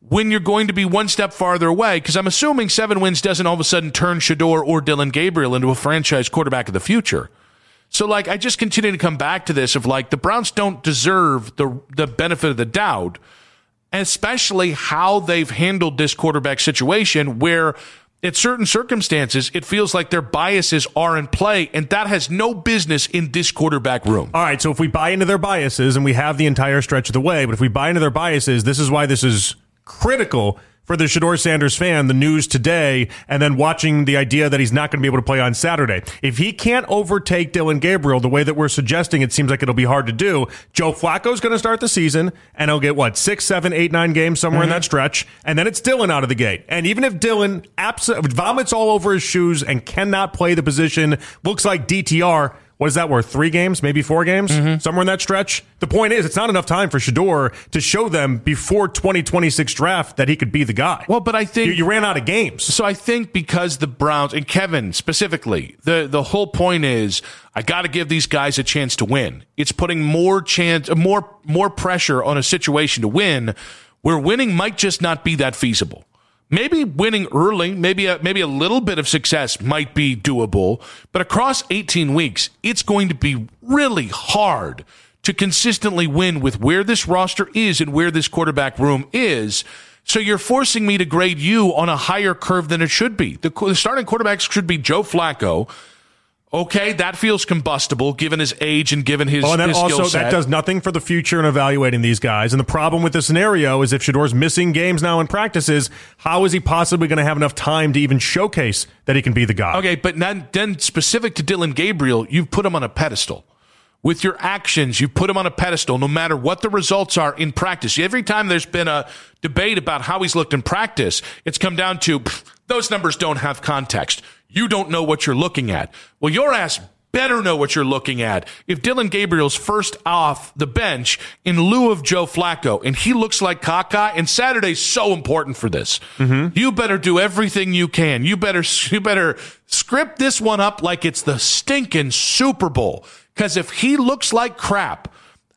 when you're going to be one step farther away, because I'm assuming seven wins doesn't all of a sudden turn Shedeur or Dillon Gabriel into a franchise quarterback of the future. So, like, I just continue to come back to this of, like, the Browns don't deserve the the benefit of the doubt, especially how they've handled this quarterback situation where in certain circumstances, it feels like their biases are in play, and that has no business in this quarterback room. All right, so if we buy into their biases, and we have the entire stretch of the way, but if we buy into their biases, this is why this is critical for the Shedeur Sanders fan, the news today, and then watching the idea that he's not going to be able to play on Saturday. If he can't overtake Dillon Gabriel the way that we're suggesting, it seems like it'll be hard to do. Joe Flacco's going to start the season, and he'll get, what, six, seven, eight, nine games somewhere mm-hmm. in that stretch, and then it's Dillon out of the gate. And even if Dillon abs- vomits all over his shoes and cannot play the position, looks like D T R, what is that worth? Three games, maybe four games, mm-hmm. somewhere in that stretch. The point is, it's not enough time for Shedeur to show them before twenty twenty-six draft that he could be the guy. Well, but I think you, you ran out of games. So I think because the Browns and Kevin specifically, the the whole point is I got to give these guys a chance to win. It's putting more chance, more more pressure on a situation to win, where winning might just not be that feasible. Maybe winning early, maybe a, maybe a little bit of success might be doable, but across eighteen weeks, it's going to be really hard to consistently win with where this roster is and where this quarterback room is. So you're forcing me to grade you on a higher curve than it should be. The, the starting quarterbacks should be Joe Flacco. Okay, that feels combustible given his age and given his, oh, and that his also, skill set. That does nothing for the future in evaluating these guys. And the problem with the scenario is if Shedeur's missing games now in practices, how is he possibly going to have enough time to even showcase that he can be the guy? Okay, but then, then specific to Dillon Gabriel, you've put him on a pedestal. With your actions, you put him on a pedestal no matter what the results are in practice. Every time there's been a debate about how he's looked in practice, it's come down to pff, those numbers don't have context. You don't know what you're looking at. Well, your ass better know what you're looking at. If Dillon Gabriel's first off the bench in lieu of Joe Flacco, and he looks like caca, and Saturday's so important for this, mm-hmm. you better do everything you can. You better, you better script this one up like it's the stinking Super Bowl. Because if he looks like crap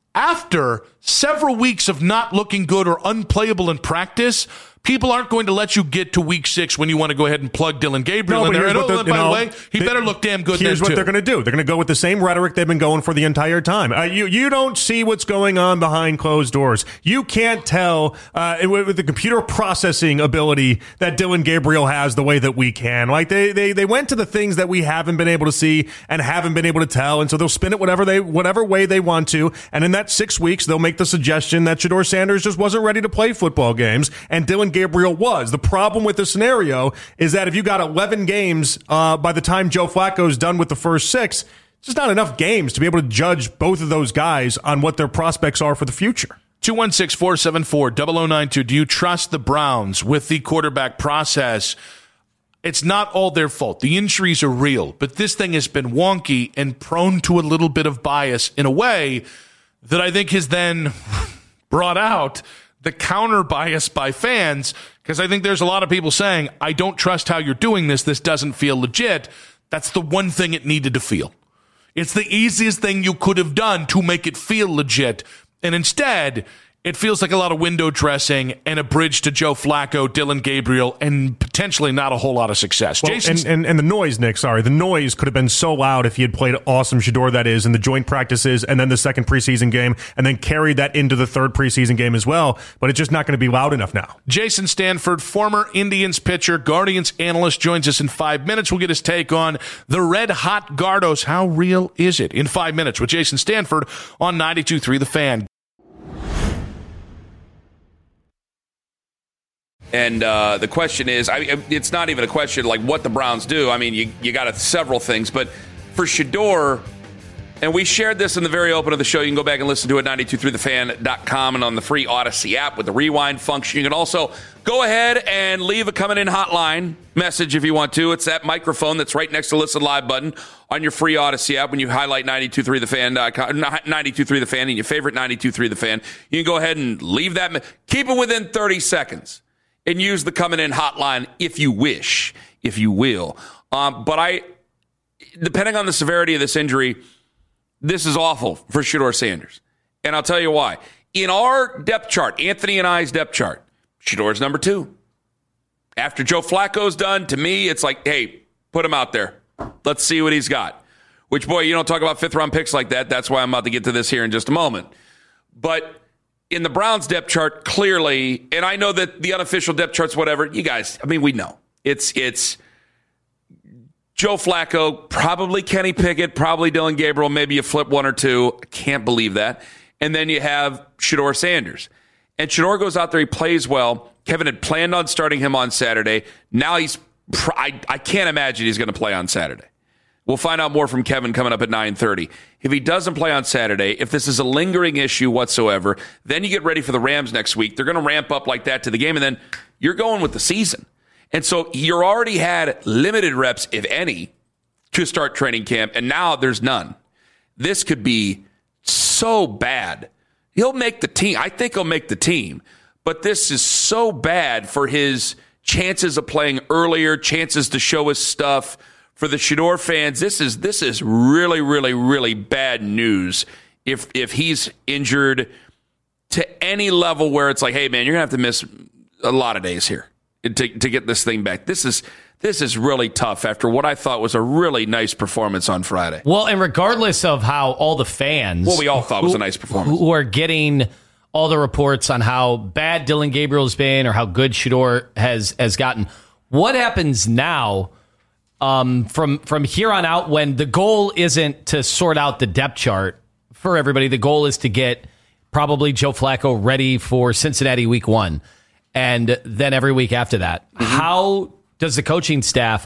after several weeks of not looking good or unplayable in practice, people aren't going to let you get to week six when you want to go ahead and plug Dillon Gabriel no, in there. And, oh, the, by the know, way, he they, better look damn good Here's then, what too. they're going to do. They're going to go with the same rhetoric they've been going for the entire time. Uh, you you don't see what's going on behind closed doors. You can't tell uh, with, with the computer processing ability that Dillon Gabriel has the way that we can. Like they, they they went to the things that we haven't been able to see and haven't been able to tell, and so they'll spin it whatever they whatever way they want to. And in that six weeks, they'll make the suggestion that Shedeur Sanders just wasn't ready to play football games, and Dillon Gabriel was. The problem with the scenario is that if you got eleven games uh, by the time Joe Flacco's done with the first six, it's just not enough games to be able to judge both of those guys on what their prospects are for the future. two one six, four seven four, zero zero nine two. Do you trust the Browns with the quarterback process? It's not all their fault. The injuries are real, but this thing has been wonky and prone to a little bit of bias in a way that I think has then brought out the counter bias by fans, because I think there's a lot of people saying, I don't trust how you're doing this. This doesn't feel legit. That's the one thing it needed to feel. It's the easiest thing you could have done to make it feel legit. And instead, it feels like a lot of window dressing and a bridge to Joe Flacco, Dillon Gabriel, and potentially not a whole lot of success. Well, and, and, and the noise, Nick, sorry. The noise could have been so loud if he had played awesome Shedeur, that is, in the joint practices and then the second preseason game and then carried that into the third preseason game as well. But it's just not going to be loud enough now. Jason Stanford, former Indians pitcher, Guardians analyst, joins us in five minutes. We'll get his take on the red-hot Gardos. How real is it? In five minutes with Jason Stanford on ninety-two point three The Fan. And uh, the question is, I, it's not even a question like what the Browns do. I mean, you, you got several things. But for Shedeur, and we shared this in the very open of the show. You can go back and listen to it, ninety-two point three the fan dot com and on the free Odyssey app with the rewind function. You can also go ahead and leave a coming in hotline message if you want to. It's that microphone that's right next to the Listen Live button on your free Odyssey app. When you highlight ninety-two point three the fan dot com, ninety-two point three the fan and your favorite ninety-two point three the fan, you can go ahead and leave that. Keep it within thirty seconds. And use the coming in hotline if you wish, if you will. Um, but I, depending on the severity of this injury, this is awful for Shedeur Sanders. And I'll tell you why. In our depth chart, Anthony and I's depth chart, Shedor's number two. After Joe Flacco's done, to me, it's like, hey, put him out there. Let's see what he's got. Which, boy, you don't talk about fifth-round picks like that. That's why I'm about to get to this here in just a moment. But in the Browns depth chart, clearly, and I know that the unofficial depth charts, whatever, you guys, I mean, we know. It's it's Joe Flacco, probably Kenny Pickett, probably Dylan Gabriel, maybe you flip one or two. I can't believe that. And then you have Shedeur Sanders. And Shedeur goes out there, he plays well. Kevin had planned on starting him on Saturday. Now he's, I, I can't imagine he's going to play on Saturday. We'll find out more from Kevin coming up at nine thirty. If he doesn't play on Saturday, if this is a lingering issue whatsoever, then you get ready for the Rams next week. They're going to ramp up like that to the game, and then you're going with the season. And so you're already had limited reps, if any, to start training camp, and now there's none. This could be so bad. He'll make the team. I think he'll make the team. But this is so bad for his chances of playing earlier, chances to show his stuff. For the Shedeur fans, this is this is really, really, really bad news if if he's injured to any level where it's like, hey, man, you're going to have to miss a lot of days here to, to get this thing back. This is this is really tough after what I thought was a really nice performance on Friday. Well, and regardless of how all the fans... What we all thought who, was a nice performance. Who are getting all the reports on how bad Dylan Gabriel's been or how good Shedeur has, has gotten, what happens now... Um, from from here on out, when the goal isn't to sort out the depth chart for everybody, the goal is to get probably Joe Flacco ready for Cincinnati week one, and then every week after that. Mm-hmm. How does the coaching staff,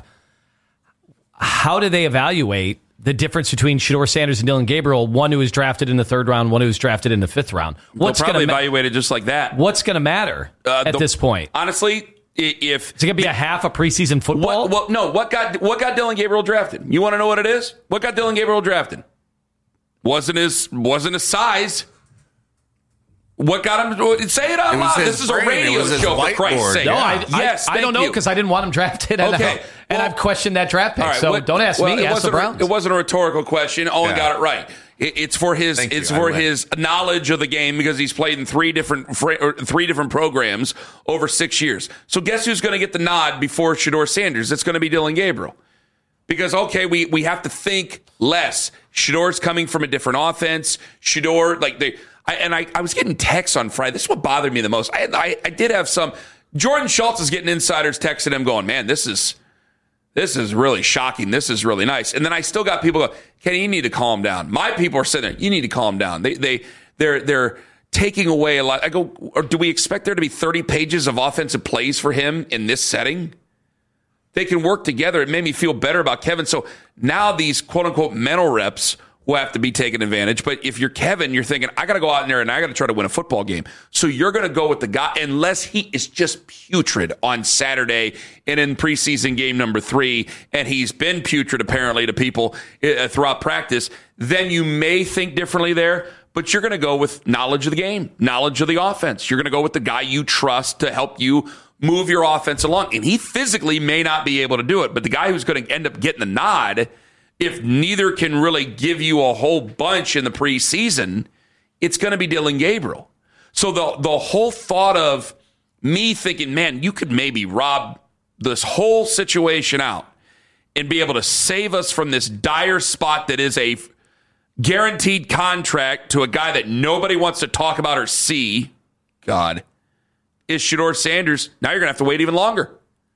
how do they evaluate the difference between Shedeur Sanders and Dylan Gabriel, one who was drafted in the third round, one who was drafted in the fifth round? What's They'll probably ma- evaluate it just like that. What's going to matter uh, at the, this point? Honestly... If it's going to be a half a preseason football? What, what, no, what got what got Dylan Gabriel drafted? You want to know what it is? What got Dylan Gabriel drafted? Wasn't his wasn't his size. What got him? Say it out loud. This is a radio show, for Christ's sake. No, I, yes, I, I don't know because I didn't want him drafted. And, okay. I, and well, I've questioned that draft pick. Right, so what, don't ask well, me. Ask the Browns. A, it wasn't a rhetorical question. Owen yeah. got it right. It's for his Thank it's you. for his knowledge of the game because he's played in three different three different programs over six years. So guess who's going to get the nod before Shedeur Sanders? It's going to be Dylan Gabriel. Because, okay, we, we have to think less. Shedeur's coming from a different offense. Shedeur, like they, I, and I, I was getting texts on Friday. This is what bothered me the most. I, I, I did have some. Jordan Schultz is getting insiders texting him going, man, this is this is really shocking. This is really nice. And then I still got people go, Kenny, you need to calm down. My people are sitting there. You need to calm down. They they they're they're taking away a lot. I go, or do we expect there to be thirty pages of offensive plays for him in this setting? They can work together. It made me feel better about Kevin. So now these quote unquote mental reps will have to be taken advantage. But if you're Kevin, you're thinking, I got to go out in there and I got to try to win a football game. So you're going to go with the guy, unless he is just putrid on Saturday and in preseason game number three, and he's been putrid apparently to people uh, throughout practice, then you may think differently there. But you're going to go with knowledge of the game, knowledge of the offense. You're going to go with the guy you trust to help you move your offense along. And he physically may not be able to do it, but the guy who's going to end up getting the nod, if neither can really give you a whole bunch in the preseason, it's going to be Dylan Gabriel. So the the whole thought of me thinking, man, you could maybe rob this whole situation out and be able to save us from this dire spot that is a guaranteed contract to a guy that nobody wants to talk about or see, God, is Shedeur Sanders. Now you're going to have to wait even longer.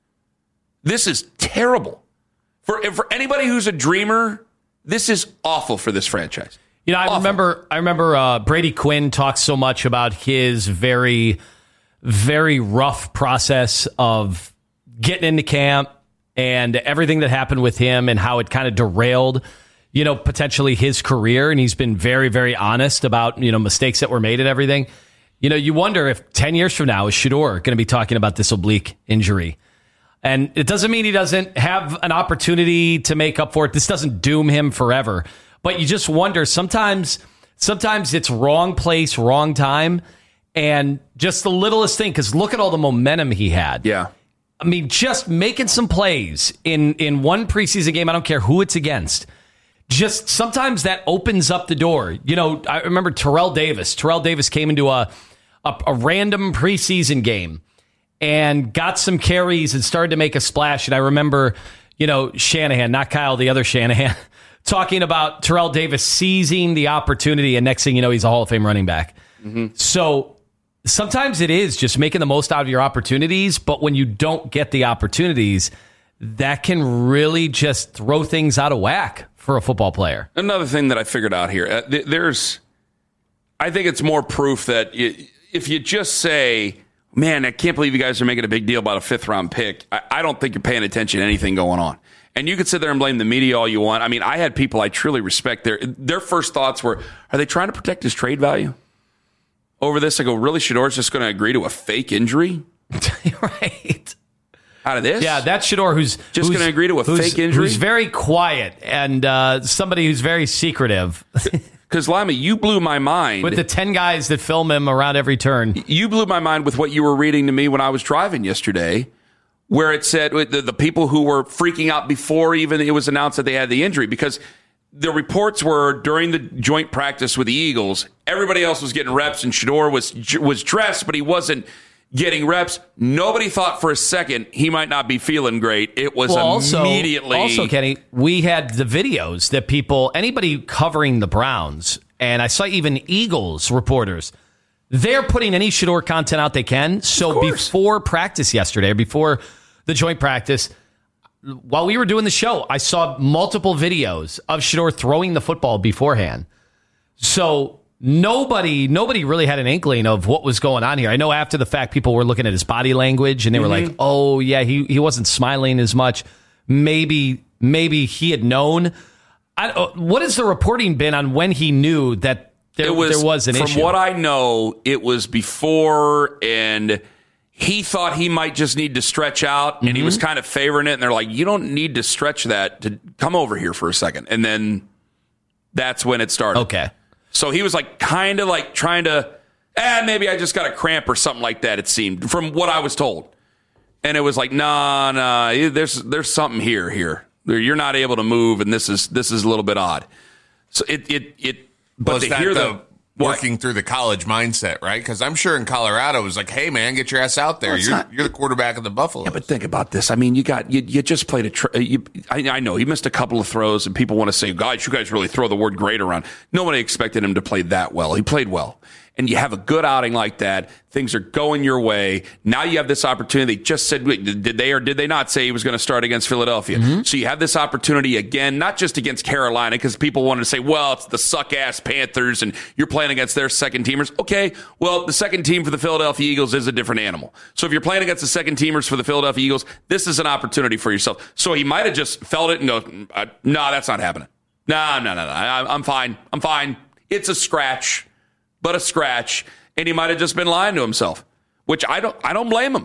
This is terrible. For for anybody who's a dreamer, this is awful for this franchise. You know, I awful. remember I remember uh, Brady Quinn talked so much about his very, very rough process of getting into camp and everything that happened with him and how it kind of derailed, you know, potentially his career. And he's been very, very honest about, you know, mistakes that were made and everything. You know, you wonder if ten years from now, is Shedeur going to be talking about this oblique injury? And it doesn't mean he doesn't have an opportunity to make up for it. This doesn't doom him forever. But you just wonder, sometimes sometimes it's wrong place, wrong time. And just the littlest thing, because look at all the momentum he had. Yeah. I mean, just making some plays in, in one preseason game, I don't care who it's against. Just sometimes that opens up the door. You know, I remember Terrell Davis. Terrell Davis came into a, a, a random preseason game. and got some carries and started to make a splash. And I remember, you know, Shanahan, not Kyle, the other Shanahan, talking about Terrell Davis seizing the opportunity, and next thing you know, he's a Hall of Fame running back. Mm-hmm. So sometimes it is just making the most out of your opportunities, but when you don't get the opportunities, that can really just throw things out of whack for a football player. Another thing that I figured out here, uh, th- there's, I think it's more proof that it, if you just say, man, I can't believe you guys are making a big deal about a fifth round pick, I, I don't think you're paying attention to anything going on. And you could sit there and blame the media all you want. I mean, I had people I truly respect. Their, their first thoughts were, are they trying to protect his trade value over this? I go, really, Shedor's just going to agree to a fake injury? Right. Out of this? Yeah, that's Shedeur, who's just going to agree to a fake injury. Who's very quiet and uh, somebody who's very secretive. Because, Lima, you blew my mind. With the ten guys that film him around every turn. You blew my mind with what you were reading to me when I was driving yesterday, where it said the, the people who were freaking out before even it was announced that they had the injury. Because the reports were during the joint practice with the Eagles, everybody else was getting reps and Shedeur was, was dressed, but he wasn't getting reps. Nobody thought for a second he might not be feeling great. It was well, also, immediately. Also, Kenny, we had the videos that people, anybody covering the Browns, and I saw even Eagles reporters, they're putting any Shedeur content out they can. So before practice yesterday, or before the joint practice, while we were doing the show, I saw multiple videos of Shedeur throwing the football beforehand. So Nobody nobody really had an inkling of what was going on here. I know after the fact, people were looking at his body language, and they mm-hmm. were like, oh, yeah, he, he wasn't smiling as much. Maybe maybe he had known. I, uh, what has the reporting been on when he knew that there was, there was an from issue? From what I know, it was before, and he thought he might just need to stretch out, mm-hmm. and he was kind of favoring it, and they're like, you don't need to stretch that to come over here for a second. And then that's when it started. Okay. So he was like kind of like trying to, eh, maybe I just got a cramp or something like that, it seemed, from what I was told. And it was like, nah, nah, there's there's something here, here. You're not able to move, and this is this is a little bit odd. So it, it, it but was to that hear the, the working through the college mindset, right? Because I'm sure in Colorado it was like, hey, man, get your ass out there. Well, you're, not, you're the quarterback of the Buffalo. Yeah, but think about this. I mean, you got you, you just played a. Tr- you, I, I know he missed a couple of throws, and people want to say, "Guys, you guys really throw the word great around." Nobody expected him to play that well. He played well. And you have a good outing like that, things are going your way. Now you have this opportunity. They just said, did they or did they not say he was going to start against Philadelphia? Mm-hmm. So you have this opportunity again, not just against Carolina, because people wanted to say, well, it's the suck-ass Panthers, and you're playing against their second-teamers. Okay, well, the second team for the Philadelphia Eagles is a different animal. So if you're playing against the second-teamers for the Philadelphia Eagles, this is an opportunity for yourself. So he might have just felt it and go, no, that's not happening. No, no, no, no, I'm fine. I'm fine. It's a scratch. But a scratch, and he might have just been lying to himself, which I don't. I don't blame him.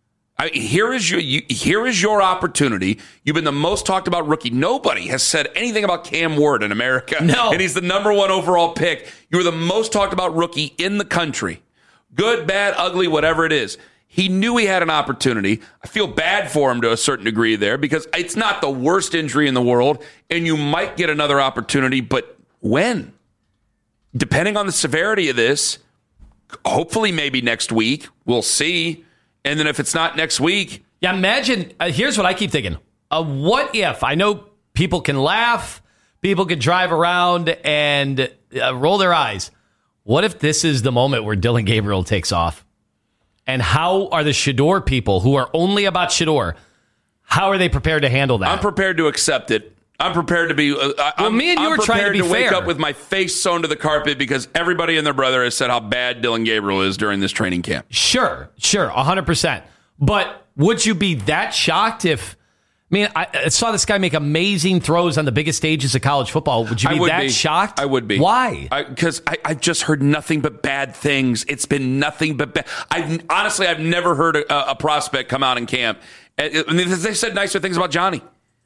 I, here is your. You, here is your opportunity. You've been the most talked about rookie. Nobody has said anything about Cam Ward in America, no. and he's the number one overall pick. You were the most talked about rookie in the country. Good, bad, ugly, whatever it is. He knew he had an opportunity. I feel bad for him to a certain degree there because it's not the worst injury in the world, and you might get another opportunity. But when? Depending on the severity of this, hopefully maybe next week. We'll see. And then if it's not next week. Yeah, imagine. Uh, here's what I keep thinking. Uh, what if? I know people can laugh. People can drive around and uh, roll their eyes. What if this is the moment where Dillon Gabriel takes off? And how are the Shedeur people who are only about Shedeur, how are they prepared to handle that? I'm prepared to accept it. I'm prepared to be. Uh, well, I'm, me and you I'm were trying to be to wake fair. up with my face sewn to the carpet because everybody and their brother has said how bad Dillon Gabriel is during this training camp. Sure, sure, one hundred percent. But would you be that shocked if? I mean, I, I saw this guy make amazing throws on the biggest stages of college football. Would you be would that be. shocked? I would be. Why? Because I, I, I just heard nothing but bad things. It's been nothing but bad. I honestly, I've never heard a, a prospect come out in camp. I mean, they said nicer things about Johnny.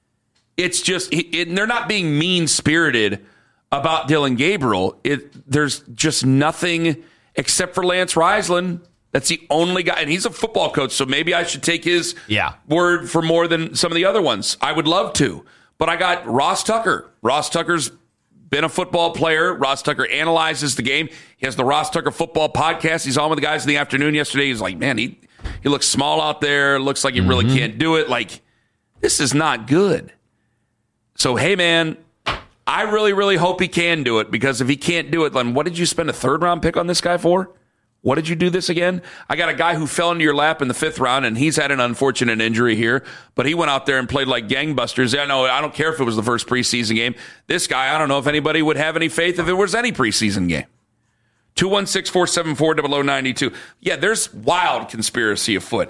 It's just, it, it, they're not being mean-spirited about Dillon Gabriel. It, there's just nothing except for Lance Reisland. That's the only guy, and he's a football coach, so maybe I should take his yeah. word for more than some of the other ones. I would love to. But I got Ross Tucker. Ross Tucker's been a football player. Ross Tucker analyzes the game. He has the Ross Tucker Football Podcast. He's on with the guys in the afternoon yesterday. He's like, man, he He looks small out there. Looks like he really Mm-hmm. can't do it. Like, this is not good. So, hey, man, I really, really hope he can do it, because if he can't do it, then what did you spend a third-round pick on this guy for? What did you do this again? I got a guy who fell into your lap in the fifth round, and he's had an unfortunate injury here, but he went out there and played like gangbusters. I know, I don't care if it was the first preseason game. This guy, I don't know if anybody would have any faith if it was any preseason game. two one six, four seven four, zero zero nine two. Yeah, there's wild conspiracy afoot.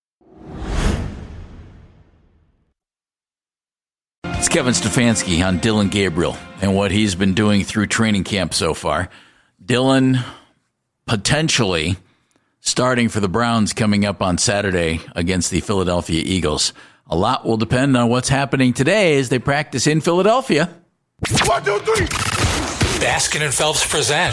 It's Kevin Stefanski on Dillon Gabriel and what he's been doing through training camp so far. Dillon potentially starting for the Browns coming up on Saturday against the Philadelphia Eagles. A lot will depend on what's happening today as they practice in Philadelphia. One, two, three. Baskin and Phelps present.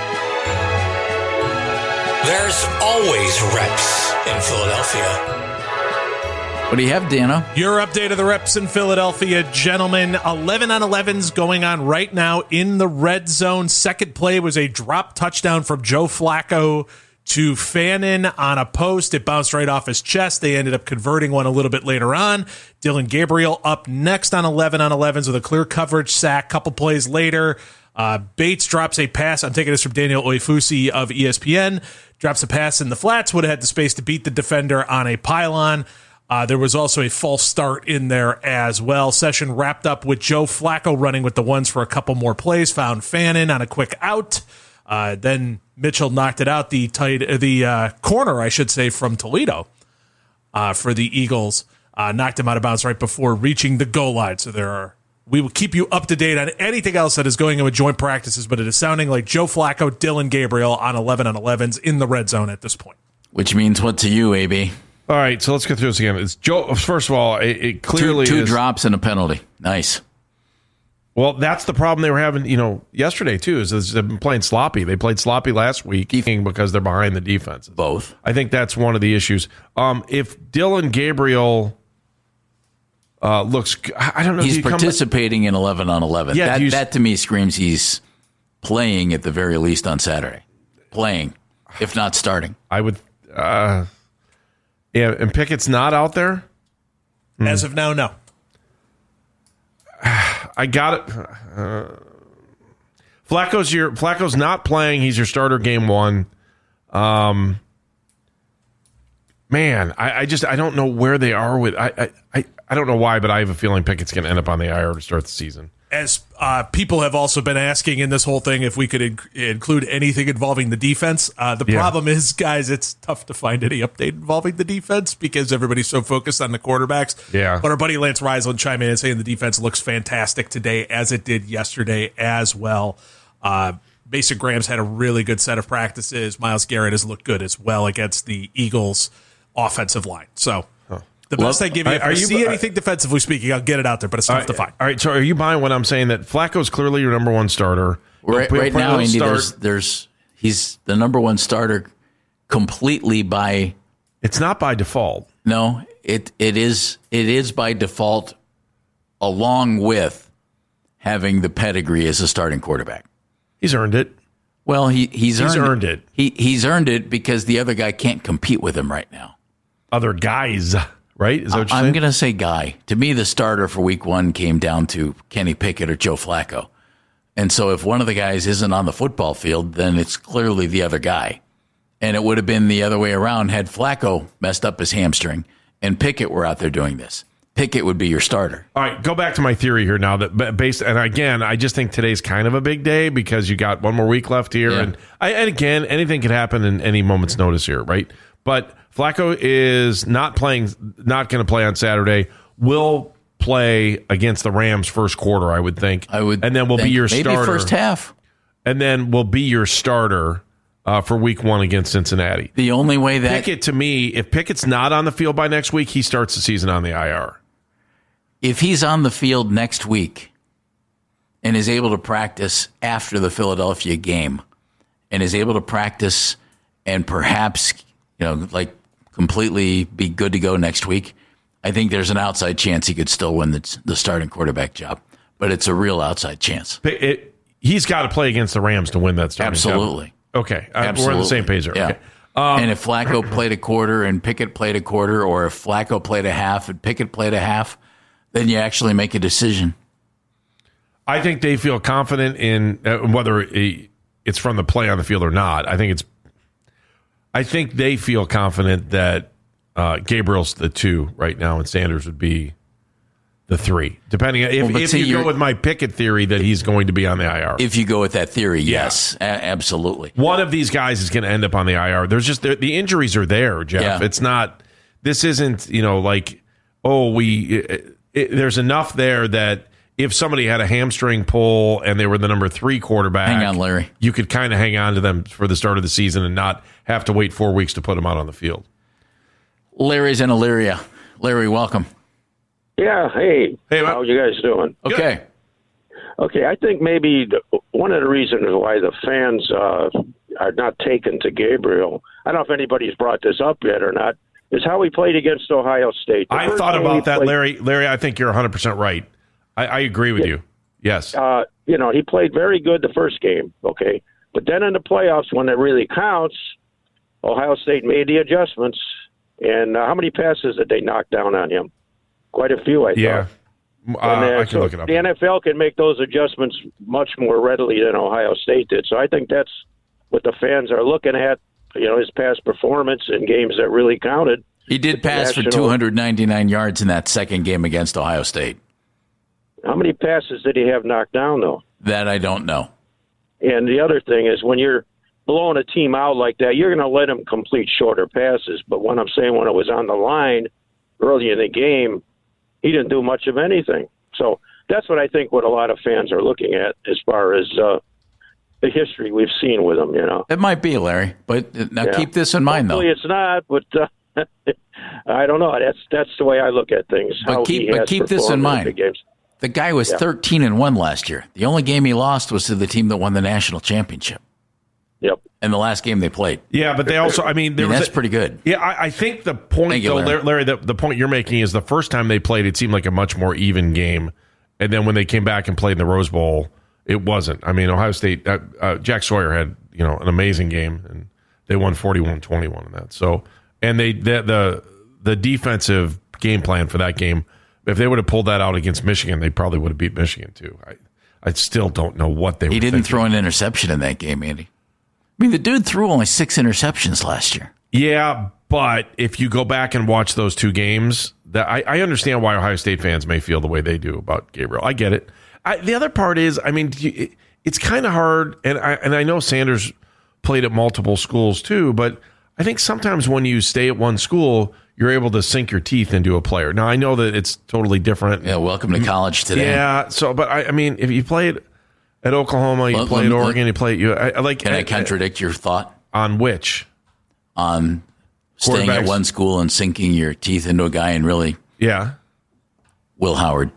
There's always reps in Philadelphia. What do you have, Dano? Your update of the reps in Philadelphia, gentlemen. eleven on elevens going on right now in the red zone. Second play was a drop touchdown from Joe Flacco to Fannin on a post. It bounced right off his chest. They ended up converting one a little bit later on. Dillon Gabriel up next on eleven on elevens with a clear coverage sack. Couple plays later, uh, Bates drops a pass. I'm taking this from Daniel Oifusi of E S P N. Drops a pass in the flats. Would have had the space to beat the defender on a pylon. Uh, there was also a false start in there as well. Session wrapped up with Joe Flacco running with the ones for a couple more plays. Found Fannin on a quick out. Uh, then Mitchell knocked it out. The tight, uh, the uh, corner, I should say, from Toledo uh, for the Eagles uh, knocked him out of bounds right before reaching the goal line. So there are. We will keep you up to date on anything else that is going in with joint practices, but it is sounding like Joe Flacco, Dillon Gabriel on eleven on elevens in the red zone at this point. Which means what to you, A B? All right, so let's go through this again. It's Joe. First of all, it, it clearly two, two is, drops and a penalty. Nice. Well, that's the problem they were having, you know, yesterday too. Is, is they've been playing sloppy. They played sloppy last week because they're behind the defense. Both. I think that's one of the issues. Um, if Dillon Gabriel uh, looks, I don't know. He's do you participating in eleven on eleven. Yeah, that, you, that to me screams he's playing at the very least on Saturday. Playing, if not starting. I would. Uh, Yeah, and Pickett's not out there? As of now, no. I got it. Uh, Flacco's your Flacco's not playing. He's your starter game one. Um, man, I, I just I don't know where they are with. I, I I don't know why, but I have a feeling Pickett's going to end up on the I R to start the season. As uh, people have also been asking in this whole thing if we could in- include anything involving the defense. Uh, the Yeah. problem is, guys, it's tough to find any update involving the defense because everybody's so focused on the quarterbacks. Yeah. But our buddy Lance Reisland chime in and saying the defense looks fantastic today, as it did yesterday as well. Uh, Mason Graham's had a really good set of practices. Myles Garrett has looked good as well against the Eagles' offensive line. So the best Well, I give you, if are- are I you- see anything defensively speaking, I'll get it out there, but it's tough All right, to find. All right, so are you buying what I'm saying that Flacco's clearly your number one starter? Right, He'll right play- now, he'll Andy, start- there's, there's he's the number one starter completely by. It's not by default. No, it it is it is by default, along with having the pedigree as a starting quarterback. He's earned it. Well, he he's, He's earned, earned it. He he's earned it because the other guy can't compete with him right now. Other guys, right? Is that what you're I'm saying? going to say guy. To me, the starter for week one came down to Kenny Pickett or Joe Flacco. And so if one of the guys isn't on the football field, then it's clearly the other guy. And it would have been the other way around had Flacco messed up his hamstring and Pickett were out there doing this. Pickett would be your starter. All right, go back to my theory here now. That ba- based, and again, I just think today's kind of a big day because you got one more week left here, Yeah. and I, and again, anything could happen in any moment's notice here, right? But Flacco is not playing, not going to play on Saturday. Will play against the Rams first quarter, I would think. I would, and then will be think your maybe starter first half. and then will be your starter uh, for Week One against Cincinnati. The only way that Pickett, to me, if Pickett's not on the field by next week, he starts the season on the I R. if he's on the field next week and is able to practice after the Philadelphia game and is able to practice and perhaps, you know, like completely be good to go next week, I think there's an outside chance he could still win the, the starting quarterback job. But it's a real outside chance. It, it, he's got to play against the Rams to win that starting job. Absolutely. Okay. Uh, Absolutely. We're on the same page there. Yeah. Okay. Um, and if Flacco played a quarter and Pickett played a quarter, or if Flacco played a half and Pickett played a half, then you actually make a decision. I think they feel confident in uh, whether it's from the play on the field or not. I think it's. I think they feel confident that uh, Gabriel's the two right now, and Sanders would be the three, depending on if, well, if you go with my Pickett theory that he's going to be on the I R. If you go with that theory, yeah. yes, a- absolutely. One of these guys is going to end up on the I R. There's just the, the injuries are there, Jeff. Yeah. It's not. This isn't you know like oh we. It, it, there's enough there that if somebody had a hamstring pull and they were the number three quarterback, hang on, Larry. You could kind of hang on to them for the start of the season and not have to wait four weeks to put them out on the field. Larry's in Elyria. Larry, welcome. Yeah, hey, hey how you guys doing? Okay. Okay, I think maybe the, one of the reasons why the fans uh, are not taken to Gabriel, I don't know if anybody's brought this up yet or not, is how he played against Ohio State. The I thought about that, played, Larry. Larry, I think you're one hundred percent right. I, I agree with yeah, you. Yes. Uh, you know, he played very good the first game, okay? But then in the playoffs, when it really counts, Ohio State made the adjustments. And uh, how many passes did they knock down on him? Quite a few, I yeah. thought. Uh, and, uh, I can so look it up. The N F L can make those adjustments much more readily than Ohio State did. So I think that's what the fans are looking at, you know, his past performance in games that really counted. He did pass for two hundred ninety-nine yards in that second game against Ohio State. How many passes did he have knocked down, though? That I don't know. And the other thing is when you're blowing a team out like that, you're going to let them complete shorter passes. But what I'm saying, when it was on the line early in the game, he didn't do much of anything. So that's what I think what a lot of fans are looking at as far as uh, the history we've seen with him, you know. It might be, Larry, but now yeah. keep this in mind, Hopefully though. It's not, but uh, I don't know. That's that's the way I look at things. But how keep, he but has keep this in mind. In the, games. the guy was yeah. thirteen and one last year. The only game he lost was to the team that won the national championship. Yep. And the last game they played. Yeah, but they also, I mean, there I mean was that's a, pretty good. Yeah, I, I think the point, Thank you, though, Larry, Larry the, the point you're making is the first time they played, it seemed like a much more even game. And then when they came back and played in the Rose Bowl, it wasn't. I mean, Ohio State, uh, uh, Jack Sawyer had, you know, an amazing game, and they won forty-one twenty-one in that. So, and they, the, the, the defensive game plan for that game, if they would have pulled that out against Michigan, they probably would have beat Michigan too. I, I still don't know what they He were didn't thinking. throw an interception in that game, Andy. I mean, the dude threw only six interceptions last year. Yeah, but if you go back and watch those two games, that I, I understand why Ohio State fans may feel the way they do about Gabriel. I get it. I, the other part is, I mean, it, it's kind of hard, and I and I know Sanders played at multiple schools too, but I think sometimes when you stay at one school, you're able to sink your teeth into a player. Now, I know that it's totally different. Yeah, welcome to college today. Yeah, so, but I, I mean, if you played at Oklahoma, you Well, play at let- Oregon, you play at you. I, I like. Can I contradict your thought? On which? On staying at Quarterbacks. one school and sinking your teeth into a guy and really. Yeah. Will Howard.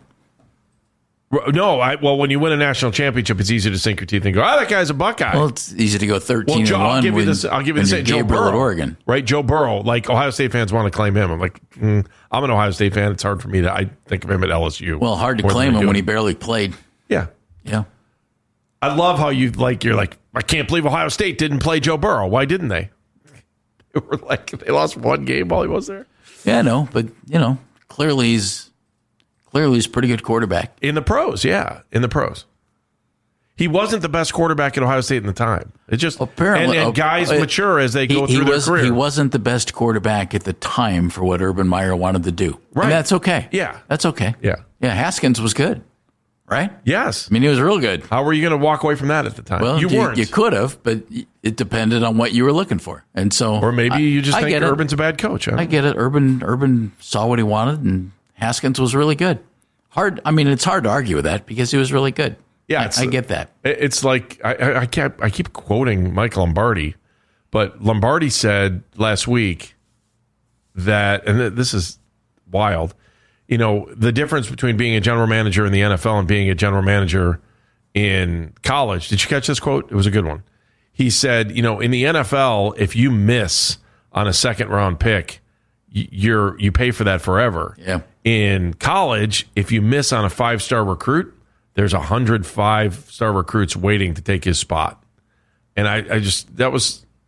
No, I, well, when you win a national championship, it's easy to sink your teeth and go, "Ah, that guy's a Buckeye." Well, it's easy to go thirteen Well, Joe, and one. I'll give you when, this. I'll give you when this. you're Joe Gabriel Burrow, at Oregon, right? Joe Burrow. Like Ohio State fans want to claim him. I'm like, mm, I'm an Ohio State fan. It's hard for me to. I think of him at L S U. Well, hard to more than claim I him do. when he barely played. Yeah, yeah. I love how you like. You're like, I can't believe Ohio State didn't play Joe Burrow. Why didn't they? They were like, they lost one game while he was there. Yeah, I know, but you know, clearly he's clearly he's a pretty good quarterback in the pros. Yeah, in the pros. He wasn't the best quarterback at Ohio State in the time. It just Apparently, and, and guys uh, mature as they go he, through he was, their career. He wasn't the best quarterback at the time for what Urban Meyer wanted to do. Right. And that's okay. Yeah, that's okay. Yeah, yeah. Haskins was good, right? Yes. I mean, he was real good. How were you going to walk away from that at the time? Well, you you, weren't. you could have, but it depended on what you were looking for, and so Or maybe I- you just I think get it. Urban's a bad coach. I, I get it. Urban Urban saw what he wanted, and Haskins was really good. Hard. I mean, it's hard to argue with that because he was really good. Yeah, I, it's- I get that. It's like I, I, I kept I keep quoting Mike Lombardi, but Lombardi said last week that, and th- this is wild, you know, the difference between being a general manager in the N F L and being a general manager in college. Did you catch this quote? It was a good one. He said, you know, in the N F L, if you miss on a second round pick, y- you're you pay for that forever. Yeah. In college, if you miss on a five star recruit, there's a hundred five star recruits waiting to take his spot. And I, I just that was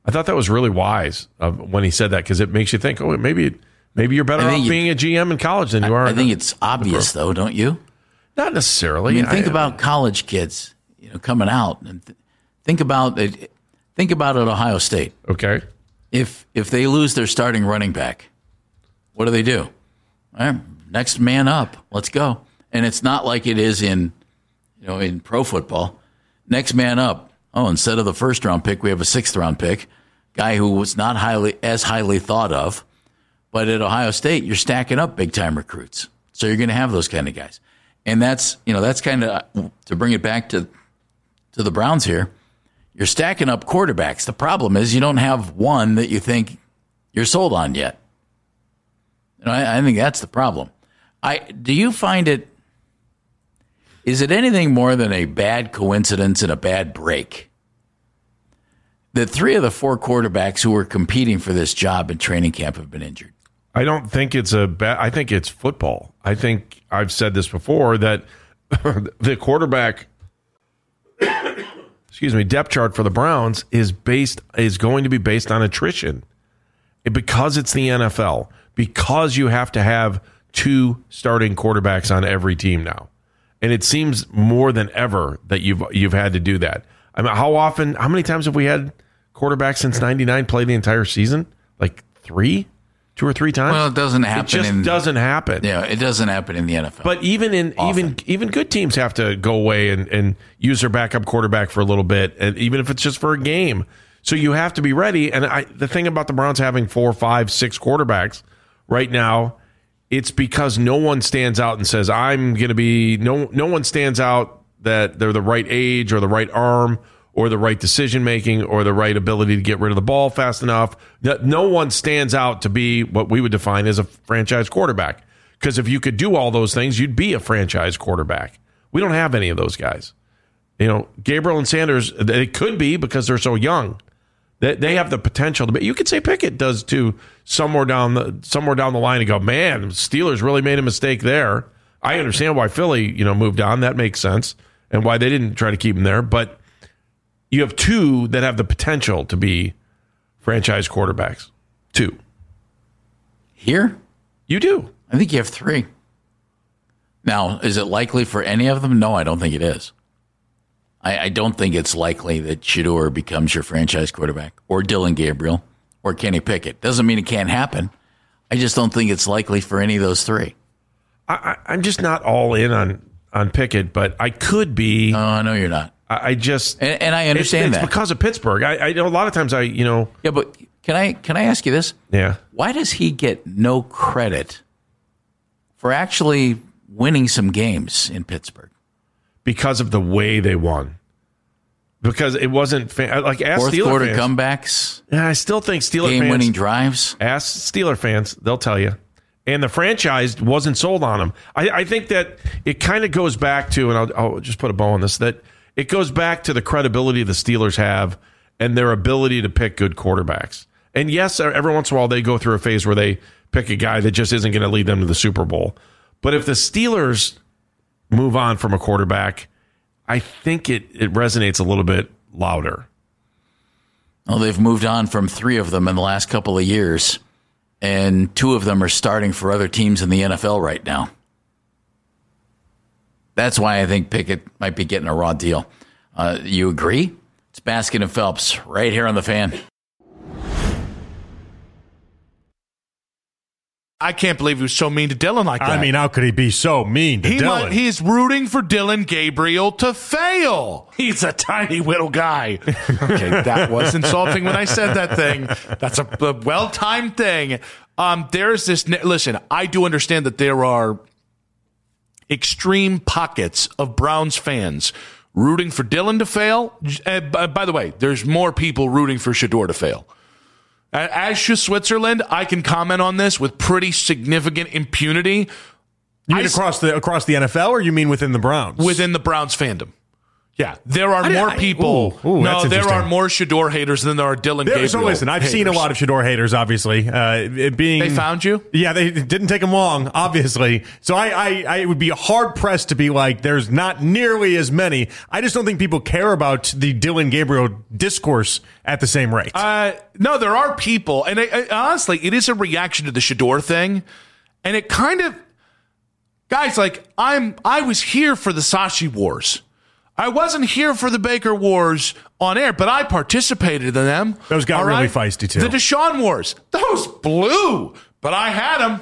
I thought that was really wise uh, when he said that, because it makes you think, oh, maybe maybe you're better off you, being a G M in college than you are. I, I think the, it's obvious, though, don't you? Not necessarily. I mean, think I, about college kids, you know, coming out, and th- think about it. Think about it, Ohio State. Okay. If if they lose their starting running back, what do they do? All right, next man up. Let's go. And it's not like it is in, you know, in pro football. Next man up. Oh, instead of the first round pick, we have a sixth round pick, guy who was not highly as highly thought of. But at Ohio State, you're stacking up big time recruits, so you're going to have those kind of guys. And that's, you know, that's kind of, to bring it back to to the Browns here. You're stacking up quarterbacks. The problem is you don't have one that you think you're sold on yet. You know, I, I think that's the problem. I do you find it? Is it anything more than a bad coincidence and a bad break that three of the four quarterbacks who were competing for this job in training camp have been injured? I don't think it's a bad. I think it's football. I think I've said this before that the quarterback, excuse me, depth chart for the Browns is based is going to be based on attrition, because it's the N F L, because you have to have two starting quarterbacks on every team now. And it seems more than ever that you've you've had to do that. I mean, how often, how many times have we had quarterbacks since ninety-nine play the entire season? Like three? Two or three times? Well, it doesn't happen. It just in, doesn't happen. Yeah, it doesn't happen in the N F L. But even in Often. even even good teams have to go away and, and use their backup quarterback for a little bit, and even if it's just for a game. So you have to be ready. And I, the thing about the Browns having four, five, six quarterbacks right now, it's because no one stands out and says, I'm going to be, no no one stands out that they're the right age or the right arm or the right decision-making or the right ability to get rid of the ball fast enough. No one stands out to be what we would define as a franchise quarterback. Because if you could do all those things, you'd be a franchise quarterback. We don't have any of those guys. You know, Gabriel and Sanders, they could be because they're so young. They, they have the potential to be. You could say Pickett does too, somewhere down the somewhere down the line, and go, man, Steelers really made a mistake there. I understand why Philly, you know, moved on. That makes sense, and why they didn't try to keep him there. But you have two that have the potential to be franchise quarterbacks. Two. Here? You do. I think you have three. Now, is it likely for any of them? No, I don't think it is. I, I don't think it's likely that Shedeur becomes your franchise quarterback, or Dylan Gabriel, or Kenny Pickett. Doesn't mean it can't happen. I just don't think it's likely for any of those three. I, I, I'm just not all in on, on Pickett, but I could be. Oh, I know you're not. I, I just and, and I understand it's, that it's because of Pittsburgh. I, I know a lot of times I, you know. Yeah, but can I can I ask you this? Yeah. Why does he get no credit for actually winning some games in Pittsburgh? Because of the way they won. Because it wasn't fan, like ask Fourth Steeler quarter fans. comebacks. Yeah, I still think Steeler fans game-winning drives. Ask Steeler fans; they'll tell you. And the franchise wasn't sold on him. I, I think that it kind of goes back to, and I'll, I'll just put a bow on this. That it goes back to the credibility the Steelers have and their ability to pick good quarterbacks. And yes, every once in a while they go through a phase where they pick a guy that just isn't going to lead them to the Super Bowl. But if the Steelers move on from a quarterback, I think it, it resonates a little bit louder. Well, they've moved on from three of them in the last couple of years, and two of them are starting for other teams in the N F L right now. That's why I think Pickett might be getting a raw deal. Uh, you agree? It's Baskin and Phelps right here on The Fan. I can't believe he was so mean to Dylan like that. I mean, how could he be so mean to he Dylan? Might, he's rooting for Dylan Gabriel to fail. He's a tiny little guy. Okay, that was insulting when I said that thing. That's a, a well-timed thing. Um, there's this. Listen, I do understand that there are extreme pockets of Browns fans rooting for Dylan to fail. Uh, by the way, there's more people rooting for Shedeur to fail. As Switzerland, I can comment on this with pretty significant impunity. You mean I, across the across the N F L, or you mean within the Browns? Within the Browns fandom. Yeah, there are I- more I- people. ooh, ooh, no, that's there are interesting. more Shador haters than there are Dylan There- Gabriel. So listen, I've seen a haters. lot of Shador haters, obviously. Uh, it being They found you? Yeah, they it didn't take them long, obviously. So I, I, I would be hard pressed to be like, there's not nearly as many. I just don't think people care about the Dylan Gabriel discourse at the same rate. Uh, no, there are people, and I, I, honestly, it is a reaction to the Shador thing, and it kind of, guys, like I'm, I was here for the Sashi Wars. I wasn't here for the Baker Wars on air, but I participated in them. Those got All really right? feisty, too. The Deshaun Wars, those blew, but I had them.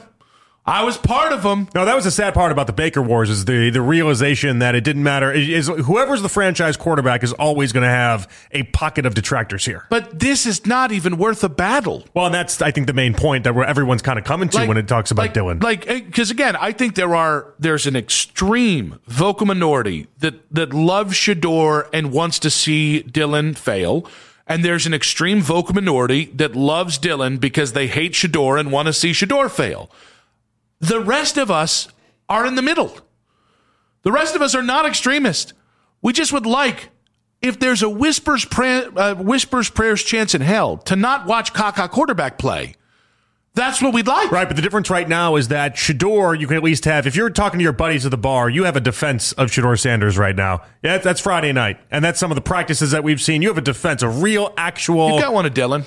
I was part of them. No, that was the sad part about the Baker Wars is the the realization that it didn't matter. It is whoever's the franchise quarterback is always going to have a pocket of detractors here. But this is not even worth a battle. Well, and that's I think the main point that we're, everyone's kind of coming to Like- when it talks about like, Dylan. Like, because again, I think there are there's an extreme vocal minority that that loves Shador and wants to see Dylan fail. And there's an extreme vocal minority that loves Dylan because they hate Shador and want to see Shador fail. The rest of us are in the middle. The rest of us are not extremist. We just would like, if there's a whispers, pray, uh, whispers prayers chance in hell, to not watch Kaka quarterback play. That's what we'd like. Right, but the difference right now is that Shador, you can at least have, if you're talking to your buddies at the bar, you have a defense of Shador Sanders right now. Yeah, that's Friday night. And that's some of the practices that we've seen. You have a defense, a real, actual... You got one of Dylan.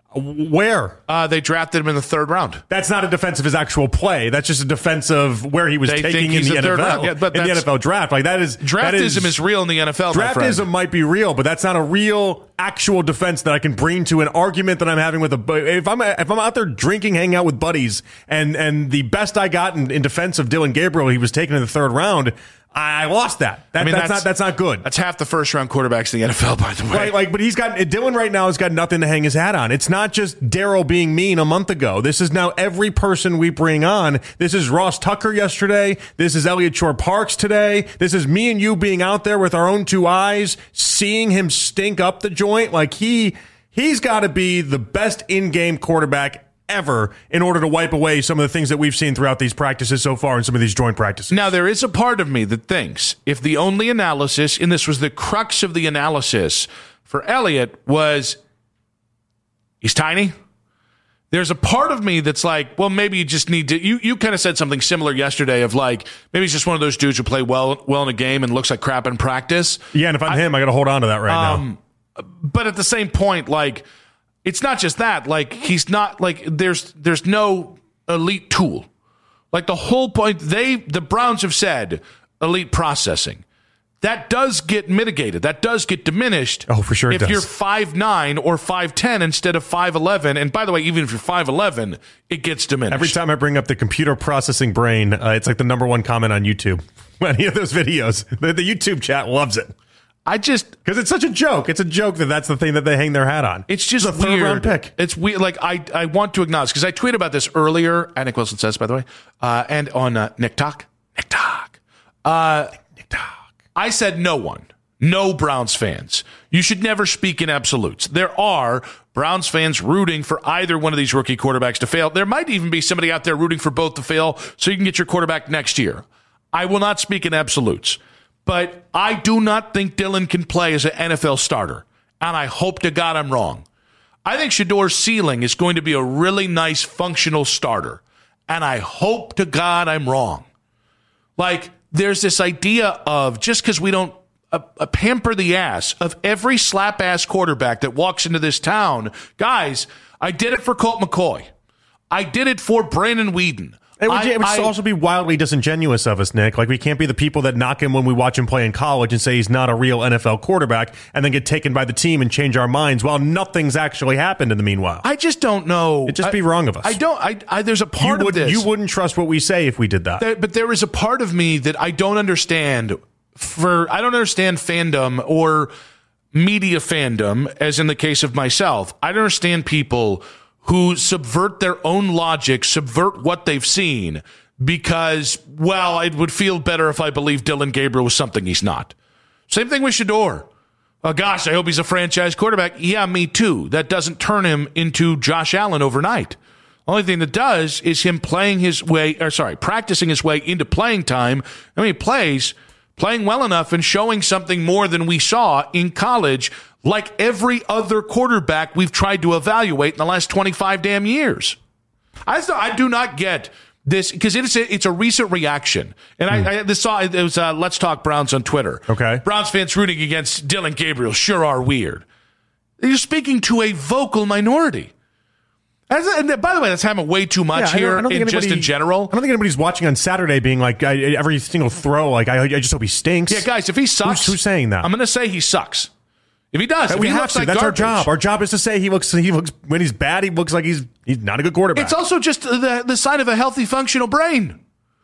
Where? Uh, they drafted him in the third round. That's not a defense of his actual play. That's just a defense of where he was They taking think in he's the a third N F L. round. Yeah, but in the that's- N F L draft. Like that is that Draftism is real in the N F L, my friend. Draftism might be real, but that's not a real actual defense that I can bring to an argument that I'm having with a bu- if I'm if I'm out there drinking, hanging out with buddies, and and the best I got in, in defense of Dylan Gabriel, he was taken in the third round. I lost that. that I mean, that's, not that's not good. That's half the first round quarterbacks in the N F L, by the way. Right, like, but he's got Dylan right now has got nothing to hang his hat on. It's not just Daryl being mean a month ago. This is now every person we bring on. This is Ross Tucker yesterday. This is Elliott Shore Parks today. This is me and you being out there with our own two eyes, seeing him stink up the joint. Like he he's got to be the best in-game quarterback ever in order to wipe away some of the things that we've seen throughout these practices so far and some of these joint practices. Now, there is a part of me that thinks if the only analysis, and this was the crux of the analysis for Elliott, was he's tiny. There's a part of me that's like, well, maybe you just need to. You, you kind of said something similar yesterday of like, maybe he's just one of those dudes who play well well in a game and looks like crap in practice. Yeah, and if I'm I, him, I got to hold on to that right um, now. But at the same point, like, it's not just that. Like, he's not like there's there's no elite tool. Like the whole point, they the Browns have said elite processing. That does get mitigated. That does get diminished. Oh, for sure. It if does. you're five nine or five ten instead of five eleven, and by the way, even if you're five eleven, it gets diminished. Every time I bring up the computer processing brain, uh, it's like the number one comment on YouTube. Any of those videos, the, the YouTube chat loves it. I just because it's such a joke. It's a joke that that's the thing that they hang their hat on. It's just it's a third weird. round pick. It's weird. Like I, I want to acknowledge because I tweeted about this earlier at Nick Wilson Says, by the way, uh, and on uh, Nick Talk, Nick Talk, uh, Nick Talk. I said no one, no Browns fans. You should never speak in absolutes. There are Browns fans rooting for either one of these rookie quarterbacks to fail. There might even be somebody out there rooting for both to fail, so you can get your quarterback next year. I will not speak in absolutes. But I do not think Dylan can play as an N F L starter. And I hope to God I'm wrong. I think Shador's ceiling is going to be a really nice functional starter. And I hope to God I'm wrong. Like, there's this idea of just because we don't uh, uh, pamper the ass of every slap-ass quarterback that walks into this town. Guys, I did it for Colt McCoy. I did it for Brandon Weeden. It would, I, it would I, also be wildly disingenuous of us, Nick. Like, we can't be the people that knock him when we watch him play in college and say he's not a real N F L quarterback and then get taken by the team and change our minds while nothing's actually happened in the meanwhile. I just don't know. It'd just I, be wrong of us. I don't. I, I there's a part you of this. You wouldn't trust what we say if we did that. There, but there is a part of me that I don't understand. For I don't understand fandom or media fandom, as in the case of myself. I don't understand people who subvert their own logic, subvert what they've seen. Because, well, it would feel better if I believed Dylan Gabriel was something he's not. Same thing with Shador. Oh, gosh, I hope he's a franchise quarterback. Yeah, me too. That doesn't turn him into Josh Allen overnight. Only thing that does is him playing his way, or sorry, practicing his way into playing time. I mean, he plays, playing well enough and showing something more than we saw in college, like every other quarterback we've tried to evaluate in the last twenty-five damn years. I, I do not get this, because it's a, it's a recent reaction. And mm. I, I this saw it was uh, Let's Talk Browns on Twitter. Okay. Browns fans rooting against Dillon Gabriel sure are weird. You're speaking to a vocal minority. As, and by the way, that's happening way too much yeah, here, I don't, I don't in, anybody, just in general. I don't think anybody's watching on Saturday being like, I, every single throw, like, I, I just hope he stinks. Yeah, guys, if he sucks. Who's, who's saying that? I'm going to say he sucks. If he does, if we he have looks to. like That's garbage. our job. Our job is to say he looks, he looks, when he's bad, he looks like he's he's not a good quarterback. It's also just the, the sign of a healthy, functional brain.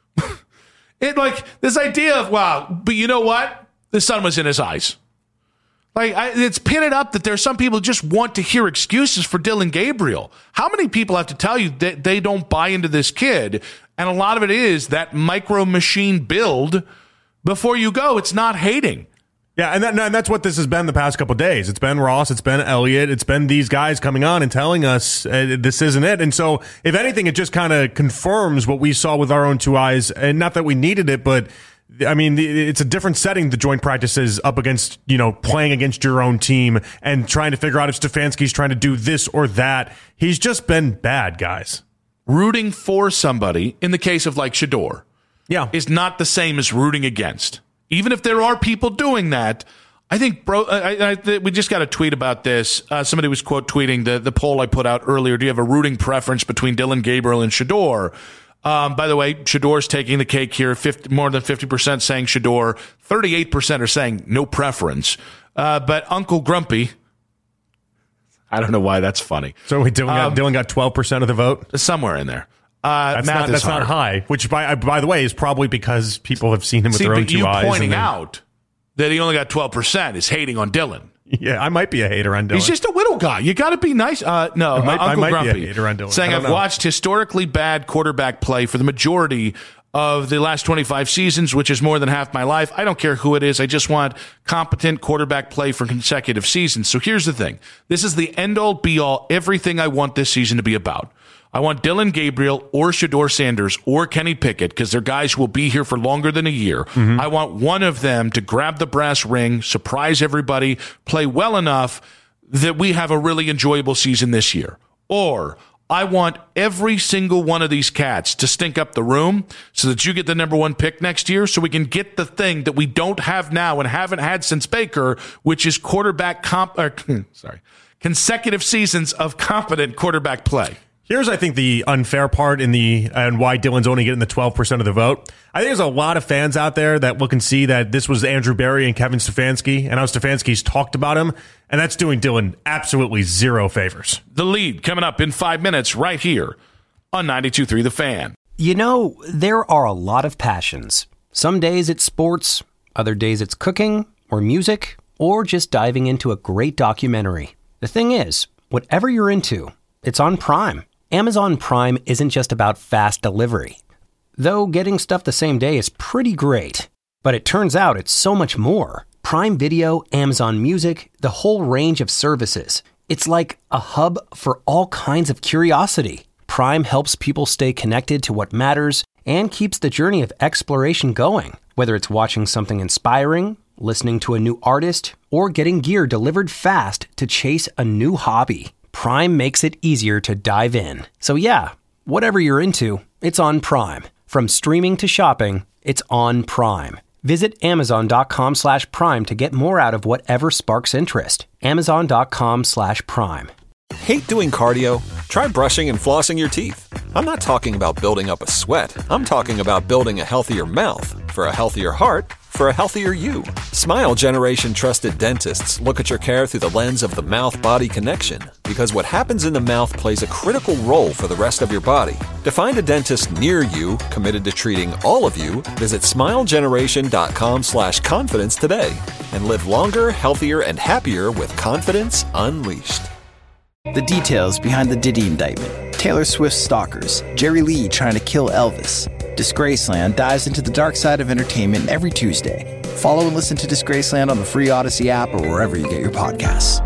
It like this idea of, wow, but you know what? The sun was in his eyes. Like, I, it's pitted up that there's some people who just want to hear excuses for Dillon Gabriel. How many people have to tell you that they don't buy into this kid? And a lot of it is that micro machine build before you go. It's not hating. Yeah, and, that, and that's what this has been the past couple of days. It's been Ross, it's been Elliott, it's been these guys coming on and telling us uh, this isn't it. And so, if anything, it just kind of confirms what we saw with our own two eyes. And not that we needed it, but I mean, it's a different setting, the joint practices up against, you know, playing against your own team and trying to figure out if Stefanski's trying to do this or that. He's just been bad, guys. Rooting for somebody, in the case of like Shedeur, yeah, is not the same as rooting against. Even if there are people doing that, I think, bro, I, I, we just got a tweet about this. Uh, somebody was quote tweeting the, the poll I put out earlier. Do you have a rooting preference between Dillon Gabriel and Shedeur? Um, by the way, Shedeur's taking the cake here. fifty, more than fifty percent saying Shedeur. thirty-eight percent are saying no preference. Uh, but Uncle Grumpy, I don't know why that's funny. So wait, Dillon, um, got, Dillon got twelve percent of the vote? Somewhere in there. Uh, that's math not, that's not high, which, by by the way, is probably because people have seen him with See, their own but two you eyes. pointing then, out that he only got twelve percent is hating on Dillon. Yeah, I might be a hater on Dillon. He's just a little guy. You got to be nice. Uh, no, I might, uh, Uncle I might Grumpy be a hater on Dillon. saying I've know. watched historically bad quarterback play for the majority of the last twenty-five seasons, which is more than half my life. I don't care who it is. I just want competent quarterback play for consecutive seasons. So here's the thing. This is the end-all, be-all, everything I want this season to be about. I want Dillon Gabriel or Shedeur Sanders or Kenny Pickett, because they're guys who will be here for longer than a year. Mm-hmm. I want one of them to grab the brass ring, surprise everybody, play well enough that we have a really enjoyable season this year. Or I want every single one of these cats to stink up the room so that you get the number one pick next year, so we can get the thing that we don't have now and haven't had since Baker, which is quarterback comp, or, sorry, consecutive seasons of competent quarterback play. Here's, I think, the unfair part in the and why Dillon's only getting the twelve percent of the vote. I think there's a lot of fans out there that look and see that this was Andrew Berry and Kevin Stefanski, and how Stefanski's talked about him, and that's doing Dillon absolutely zero favors. The lead coming up in five minutes right here on ninety-two point three The Fan. You know, there are a lot of passions. Some days it's sports, other days it's cooking or music, or just diving into a great documentary. The thing is, whatever you're into, it's on Prime. Amazon Prime isn't just about fast delivery. Though getting stuff the same day is pretty great. But it turns out it's so much more. Prime Video, Amazon Music, the whole range of services. It's like a hub for all kinds of curiosity. Prime helps people stay connected to what matters and keeps the journey of exploration going. Whether it's watching something inspiring, listening to a new artist, or getting gear delivered fast to chase a new hobby. Prime makes it easier to dive in. So yeah, whatever you're into, it's on Prime. From streaming to shopping, it's on Prime. Visit amazon.com slash prime to get more out of whatever sparks interest. Amazon.com slash prime. Hate doing cardio? Try brushing and flossing your teeth. I'm not talking about building up a sweat. I'm talking about building a healthier mouth for a healthier heart for a healthier you. Smile Generation trusted dentists look at your care through the lens of the mouth-body connection, because what happens in the mouth plays a critical role for the rest of your body. To find a dentist near you committed to treating all of you, visit smilegeneration.com slash confidence today and live longer, healthier, and happier with confidence unleashed. The details behind the Diddy indictment, Taylor Swift's stalkers, Jerry Lee trying to kill Elvis. Disgraceland dives into the dark side of entertainment every Tuesday. Follow and listen to Disgraceland on the free Odyssey app or wherever you get your podcasts.